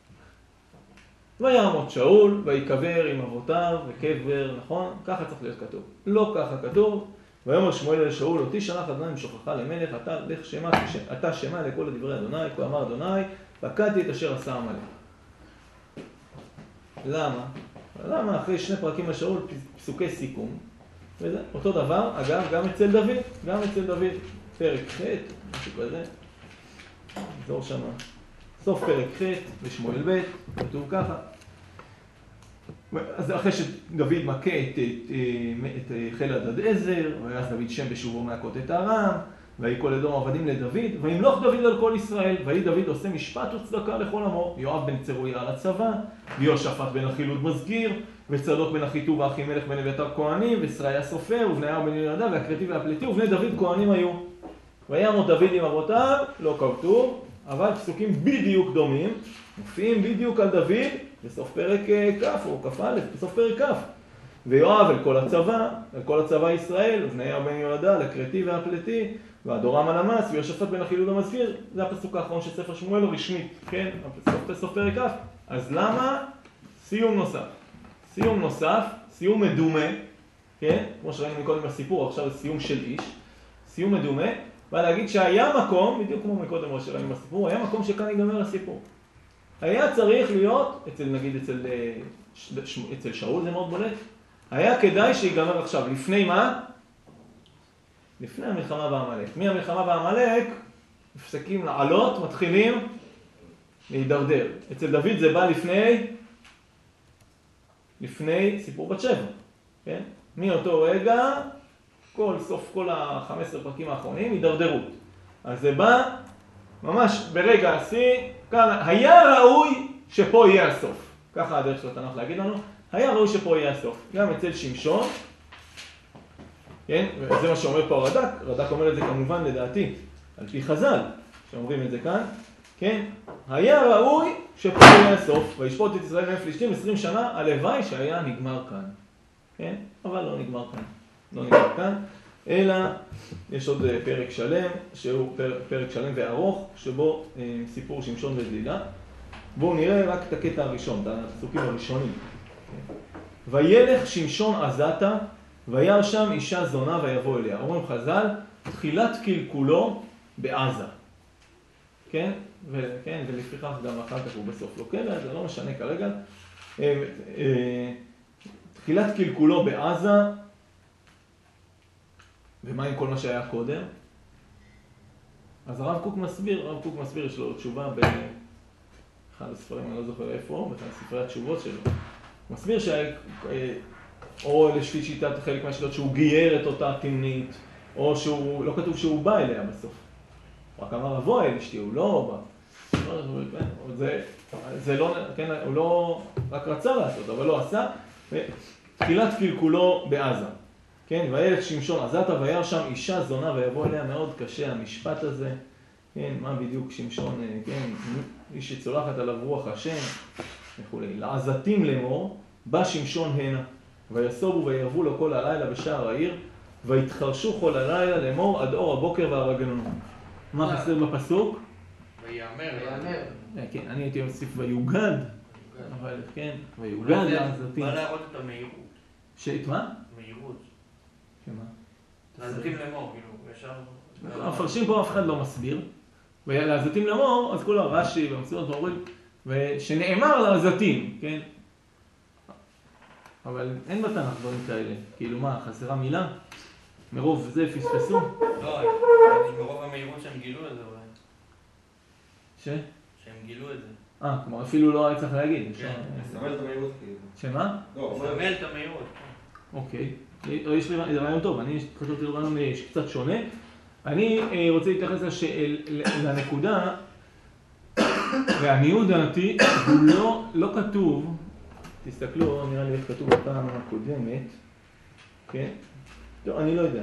ויעמוד שאול, ויקבר עם אבותיו, וקבר, נכון? ככה צריך להיות כתוב. לא ככה כתוב. ויאמר שמואל אל שאול, אותי שלח אדוני משוחך למלך, אתה לך שמע, אתה שמע לכל דברי אדוני, כה אמר אדוני, בקעתי את אשר עשה עמלק. למה? למה אחרי שני פרקים לשאול פסוקי סיכום, וזה אותו דבר, אגב, גם אצל דוד, גם אצל דוד, פרק ח', משהו כזה, נזור שמה, סוף פרק ח' בשמואל ב', כתוב ככה. אז אחרי שדוד מכה את, את, את חיל הדד עזר, ויעש דוד שם בשובו מהכות את ארם, ויהי כל אדום עבדים לדוד, וימלוך דוד על כל ישראל, ויהי דוד עושה משפט וצדקה לכל עמו, יואב בן צרויה על הצבא, ויהושפט בן אחילוד מזכיר, וצדוק בן אחיטוב ואחימלך בן אביתר כהנים, ושריה סופר, ובניהו בן יהוידע, והכרתי והפלתי, ובני דוד כהנים היו. ויעמוד דוד עם אבותיו, לא כתוב, אבל פסוקים בדיוק דומים, מופיעים בדיוק על דוד, בסוף פרק כ' או כ' א', בסוף פרק כ'. ויואב אל כל הצבא, אל כל הצבא ישראל, ובניהו בן יהוידע, לכרתי והפלתי, והדורם על המס, ויהושפט בן אחילוד המזכיר. זה הפסוק האחרון של ספר שמואל רשמית, כן? בסוף פרק כ'. אז למה? סיום נוסף. סיום נוסף, סיום מדומה, כן? כמו שראינו מקודם בסיפור, עכשיו זה סיום של איש. סיום מדומה, ולהגיד שהיה מקום, בדיוק כמו מקודם שראינו בסיפור, היה מקום שכאן ייגמר הסיפור. היה צריך להיות, אצל, נגיד אצל, אצל שאול זה מאוד בולט, היה כדאי שיגמר עכשיו. לפני מה? לפני המלחמה בעמלק. מי המלחמה בעמלק? מפסקים לעלות, מתחילים להידרדר. אצל דוד זה בא לפני, לפני סיפור בת שבע. כן? מאותו רגע, כל סוף כל ה-חמישה עשר פרקים האחרונים, הידרדרות. אז זה בא ממש ברגע השיא, כאן היה ראוי שפה יהיה הסוף. ככה הדרך של התנ"ך להגיד לנו, היה ראוי שפה יהיה הסוף. גם אצל שמשון, כן? וזה מה שאומר פה הרד"ק, הרד"ק אומר את זה כמובן לדעתי, על פי חז"ל, שאומרים את זה כאן, כן? היה ראוי שפה יהיה הסוף, וישפוט את ישראל בני פלישתים עשרים שנה, הלוואי שהיה נגמר כאן. כן? אבל לא נגמר כאן. לא נגמר כאן. אלא יש עוד פרק שלם, שהוא פרק שלם וארוך, שבו סיפור שמשון ודלילה. בואו נראה רק את הקטע הראשון, את הפסוקים הראשונים. וילך שמשון עזתה, וירא שם אישה זונה ויבוא אליה. אומרים חז"ל, תחילת קלקולו בעזה. כן? וכן, ולפיכך גם אחר כך הוא בסוף לוקח, זה לא משנה כרגע. תחילת קלקולו בעזה, ומה עם כל מה שהיה קודם? אז הרב קוק מסביר, הרב קוק מסביר, יש לו תשובה באחד הספרים, אני לא זוכר איפה, באחד ספרי התשובות שלו. הוא מסביר שהיה, או לפי שיטת חלק מהשיטות שהוא גייר את אותה תמנית, או שהוא, לא כתוב שהוא בא אליה בסוף. רק אמר אבוא אל אשתי, הוא לא בא. זה, זה לא, כן, הוא לא רק רצה לעשות, אבל לא עשה. תחילת קלקולו בעזה. כן, וילך שמשון עזתה וירא שם אישה זונה ויבוא אליה. מאוד קשה המשפט הזה. כן, מה בדיוק שמשון, כן, איש שצולחת עליו רוח השם וכו'. לעזתים לאמור, בא שמשון הנה, ויסובו וירבו לו כל הלילה בשער העיר, ויתחרשו כל הלילה לאמור עד אור הבוקר והרגנון. מה חסר בפסוק? ויאמר. כן, אני הייתי מוסיף ויוגד, אבל כן, ויוגד לעזתים. בא להראות את המהירות. שאת מה? מהירות. שמה? לעזתים לאמור, כאילו, ישר... המפרשים פה אף אחד לא מסביר. ולעזתים לאמור, אז כולו רש"י ומסורת ואומרים, ושנאמר לעזתים, כן? אבל אין בתנ"ך דברים כאלה. כאילו מה, חסרה מילה? מרוב זה פספסו? לא, מרוב המהירות שהם גילו את זה אולי. ש? שהם גילו את זה. אה, כלומר אפילו לא היה צריך להגיד. כן, מסמל את המהירות כאילו. שמה? מסמל את המהירות. אוקיי. יש לי רעיון טוב, אני חשבתי לרעיון קצת שונה. אני רוצה להתייחס לנקודה, והניעוד דעתי הוא לא, לא כתוב, תסתכלו, נראה לי איך כתוב בפעם הקודמת, כן? לא, אני לא יודע.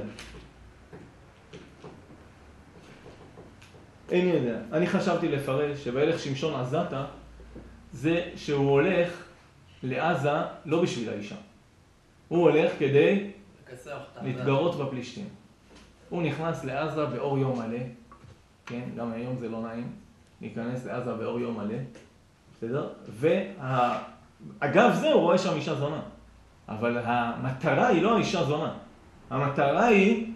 אין יודע. אני חשבתי לפרש שבילך שמשון עזתה, זה שהוא הולך לעזה לא בשביל האישה. הוא הולך כדי להתגרות בפלישתים. הוא נכנס לעזה באור יום מלא, כן? גם היום זה לא נעים, להיכנס לעזה באור יום מלא, בסדר? ואגב זה הוא רואה שם אישה זונה. אבל המטרה היא לא אישה זונה. המטרה היא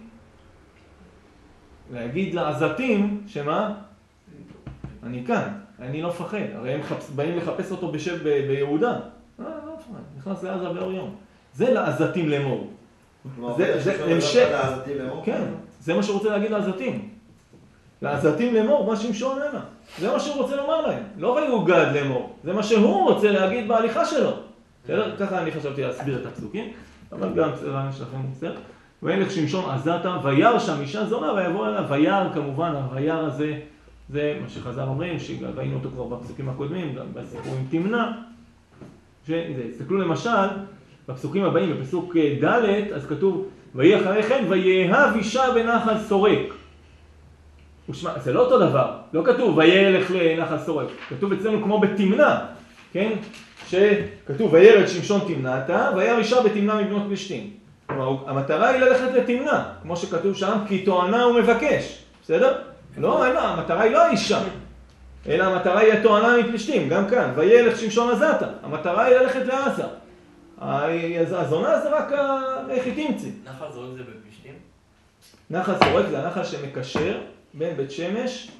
להגיד לעזתים, שמה? אני כאן, אני לא פחד. הרי הם חפש, באים לחפש אותו בשב ב- ביהודה. אה, לא פחד, נכנס לעזה באור יום. זה לעזתים לאמור. זה, זה המשך. כן, זה מה שהוא רוצה להגיד לעזתים. לעזתים לאמור, מה שמשון הנה. זה מה שהוא רוצה לומר להם. לא ויוגד לאמור. זה מה שהוא רוצה להגיד בהליכה שלו. בסדר? ככה אני חשבתי להסביר את הפסוקים. אבל גם רעיון שלכם בסדר. וילך שמשון עזתה, וירא שם אישה זונה, ויבוא אליה. וירא כמובן, הוירא הזה, זה מה שחז"ל אומרים, שראינו אותו כבר בפסוקים הקודמים, גם בסיפור עם תמנע. תסתכלו למשל, בפסוקים הבאים, בפסוק ד', אז כתוב, ויהי אחרי כן, ויאהב אישה בנחל סורק. ושמע, זה לא אותו דבר, לא כתוב, וילך לנחל סורק. כתוב אצלנו כמו בתמנע, כן? שכתוב, וירד שמשון תמנעתה, וירא אישה בתמנע מבנות פלישתים. כלומר, המטרה היא ללכת לתמנע, כמו שכתוב שם, כי תואנה הוא מבקש. בסדר? לא, לא, המטרה היא לא האישה, אלא המטרה היא התואנה מפלישתים, גם כאן. וילך שמשון עזתה, המטרה היא ללכת לעזה. הזונה זה רק איך תמצי. נחל סורק זה בפלישתים? נחל סורק זה הנחל שמקשר בין בית שמש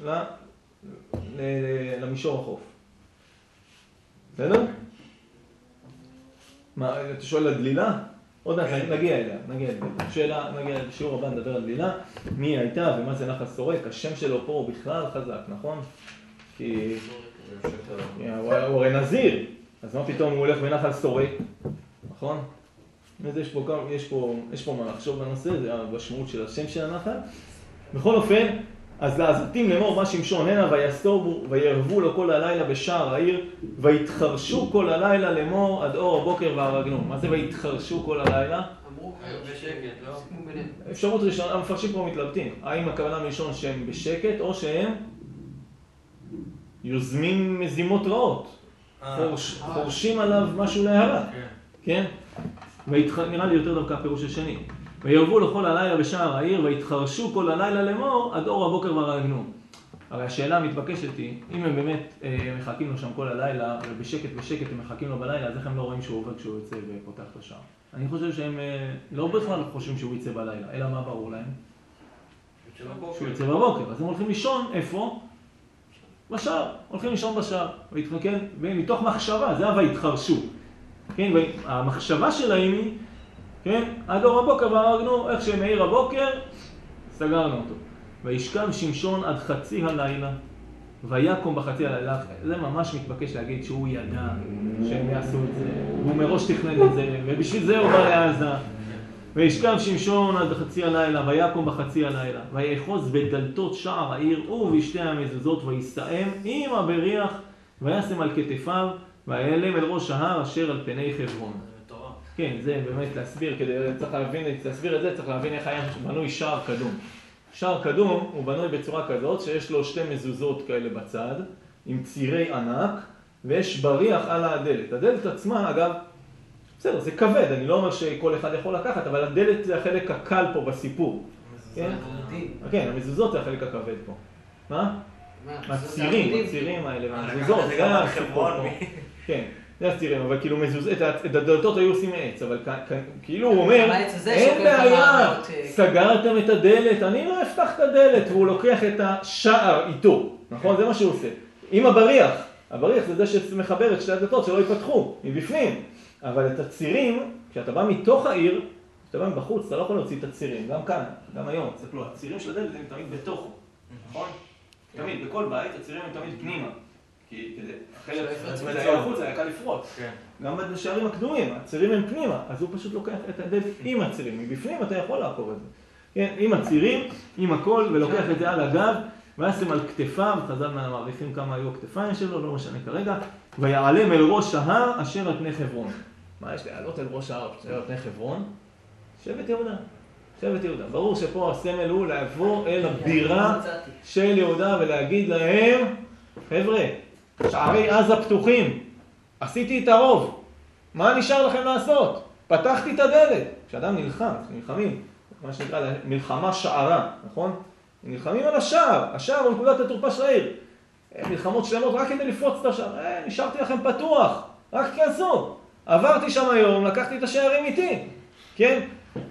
למישור החוף. בסדר? מה, אתה שואל על דלילה? עוד מעט, נגיע אליה, נגיע אליה. שאלה, נגיע אליה, בשיעור הבא נדבר על דלילה. מי הייתה ומה זה נחל סורק? השם שלו פה הוא בכלל חזק, נכון? כי הוא הרי נזיר, אז מה פתאום הוא הולך בנחל סורק? נכון? יש פה, יש פה, יש פה מה לחשוב בנושא, זה המשמעות של השם של הנחל. בכל אופן, אז לעזתים לאמור מה שמשון הנה, ויסובו וירבו לו כל הלילה בשער העיר, ויתחרשו כל הלילה לאמור עד אור הבוקר והרגנו. מה זה ויתחרשו כל הלילה? אמרו בשקט, לא? אפשרות ראשונה, המפרשים פה מתלבטים. האם הכוונה מראשון שהם בשקט, או שהם יוזמים מזימות רעות. חורשים עליו משהו להרע. כן? ונראה לי יותר דווקא הפירוש השני. וירבו לכל הלילה בשער העיר, והתחרשו כל הלילה לאמור, עד אור הבוקר ורגנו. הרי השאלה המתבקשת היא, אם הם באמת אה, מחכים לו שם כל הלילה, ובשקט בשקט הם מחכים לו בלילה, אז איך הם לא רואים שהוא עובד כשהוא יוצא ופותח את השער? אני חושב שהם אה, לא בכלל חושבים שהוא יצא בלילה, אלא מה ברור להם? שהוא יצא בבוקר. אז הם הולכים לישון, איפה? בשער. הולכים לישון בשער. כן? ומתוך מחשבה, זה אבל התחרשו. כן? והמחשבה שלהם היא, כן? עד אור הבוקר והרגנו, איך שמאיר הבוקר, סגרנו אותו. וישכב שמשון עד חצי הלילה, ויקום בחצי הלילה. זה ממש מתבקש להגיד שהוא ידע שהם יעשו את זה, והוא מראש תכנן את זה, ובשביל זה הוא בא לעזה. וישכב שמשון עד חצי הלילה, ויקום בחצי הלילה, ויחוז בדלתות שער העיר, ובשתי המזוזות, ויסתאם עם הבריח, וישם על כתפיו, ויעלם אל ראש ההר אשר על פני חברון. כן, זה באמת להסביר, כדי צריך להבין, להסביר את זה, צריך להבין איך היה בנוי שער קדום. שער קדום הוא בנוי בצורה כזאת שיש לו שתי מזוזות כאלה בצד, עם צירי ענק, ויש בריח על הדלת. הדלת עצמה, אגב, בסדר, זה כבד, אני לא אומר שכל אחד יכול לקחת, אבל הדלת זה החלק הקל פה בסיפור. כן? כן, המזוזות זה החלק הכבד פה. מה? הצירים, הצירים האלה, המזוזות, זה הסיפור פה. כן. זה הצירים, אבל כאילו מזוזות, את הדלתות היו עושים מעץ, אבל כאילו הוא אומר, אין בעיה, סגרתם את הדלת, אני לא אפתח את הדלת, והוא לוקח את השער איתו, נכון? זה מה שהוא עושה. עם הבריח, הבריח זה זה שמחבר את שתי הדלתות שלא ייפתחו, מבפנים. אבל את הצירים, כשאתה בא מתוך העיר, כשאתה בא מבחוץ, אתה לא יכול להוציא את הצירים, גם כאן, גם היום. תסתכלו, הצירים של הדלת הם תמיד בתוכו, נכון? תמיד, בכל בית הצירים הם תמיד פנימה. כי כדי, אחרי זה היה החוץ, היה קל לפרוט. גם בשערים הקדומים, הצירים הם פנימה, אז הוא פשוט לוקח את הדלת עם הצירים. מבפנים אתה יכול לעקור את זה. כן, עם הצירים, עם הכל, ולוקח את זה על הגב, וישם על כתפיו, חז"ל מעריכים כמה היו הכתפיים שלו, לא משנה כרגע, ויעלם אל ראש ההר אשר על פני חברון. מה יש לעלות אל ראש ההר אשר על פני חברון? שבט יהודה. שבט יהודה. ברור שפה הסמל הוא לעבור אל הבירה של יהודה ולהגיד להם, חבר'ה, שערי עזה פתוחים, עשיתי את הרוב, מה נשאר לכם לעשות? פתחתי את הדלת. כשאדם נלחם, נלחמים, מה שנקרא מלחמה שערה, נכון? נלחמים על השער, השער הוא נקודת התורפה של העיר. מלחמות שלמות רק כדי לפרוץ את השער, אה, נשארתי לכם פתוח, רק כנסו. עברתי שם היום, לקחתי את השערים איתי, כן?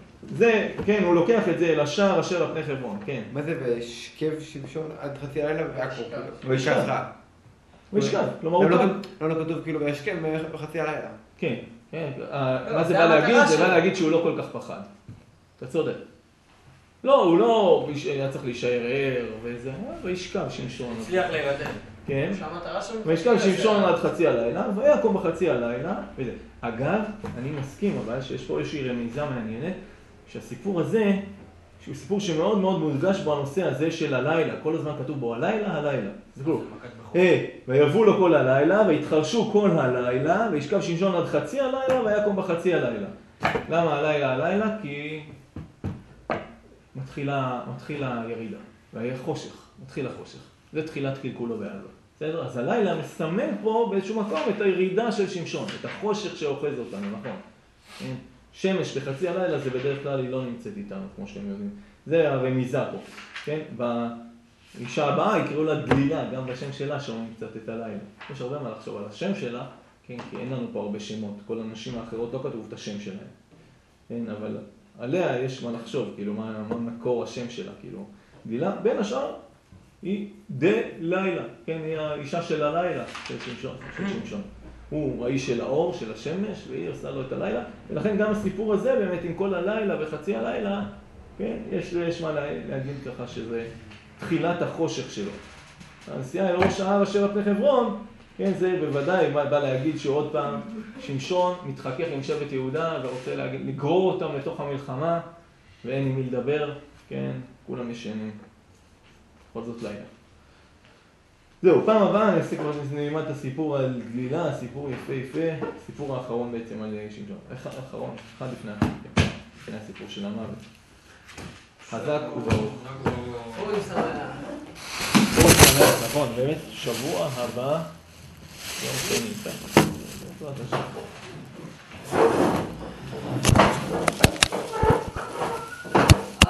זה, כן, הוא לוקח את זה לשער אשר על פני חברון, כן. מה זה, וישכב שמשון עד חצי הלילה ויעקב? וישכב. וישכב, כלומר הוא כאן. לא, לא כתוב כאילו וישכב בחצי הלילה. כן, כן. מה זה בא להגיד? זה בא להגיד שהוא לא כל כך פחד. אתה צודק. לא, הוא לא היה צריך להישאר ער וזה, וישכב שמשון. הצליח להירדם. כן. וישכב שמשון עד חצי הלילה, ויקום בחצי הלילה. אגב, אני מסכים, אבל שיש פה איזושהי רמיזה מעניינת, שהסיפור הזה, שהוא סיפור שמאוד מאוד מודגש בו הנושא הזה של הלילה. כל הזמן כתוב בו הלילה, הלילה. זה כלום. ויבואו לו כל הלילה, והתחרשו כל הלילה, וישכב שמשון עד חצי הלילה, ויקום בחצי הלילה. למה הלילה, הלילה? כי מתחילה, מתחילה ירידה, והיה חושך, מתחיל החושך. זה תחילת קלקולו בעזה. בסדר? אז הלילה מסמן פה באיזשהו מקום את הירידה של שמשון, את החושך שאוחז אותנו, נכון? שמש בחצי הלילה זה בדרך כלל היא לא נמצאת איתנו, כמו שאתם יודעים. זה הרמיזה פה, כן? באישה הבאה יקראו לה דלילה, גם בשם שלה שומעים קצת את הלילה. יש הרבה מה לחשוב על השם שלה, כן? כי אין לנו פה הרבה שמות, כל הנשים האחרות לא כתוב את השם שלהם. כן? אבל עליה יש מה לחשוב, כאילו, מה, מה מקור השם שלה, כאילו. דלילה, בין השאר, היא דלילה, כן? היא האישה של הלילה, של שמשון, של שמשון. הוא האיש של האור, של השמש, והיא עושה לו את הלילה. ולכן גם הסיפור הזה, באמת, עם כל הלילה וחצי הלילה, כן? יש, יש מה להגיד ככה שזה תחילת החושך שלו. הנסיעה אל ראש ההר אשר על פני חברון, כן, זה בוודאי בא להגיד שעוד פעם שמשון מתחכך עם שבט יהודה ורוצה להגיד, לגרור אותם לתוך המלחמה, ואין עם מי לדבר, כן, כולם ישנים. בכל זאת לילה. זהו, פעם הבאה אני אעשה כבר נלמד את הסיפור על גלילה, סיפור יפה יפה, סיפור האחרון בעצם על שמשון. אחד האחרון, אחד לפני האחרון, לפני הסיפור של המוות. חזק וברוך. אוי שמח. אוי שמח, נכון, באמת, שבוע הבא, יום שני, בעזרת השם.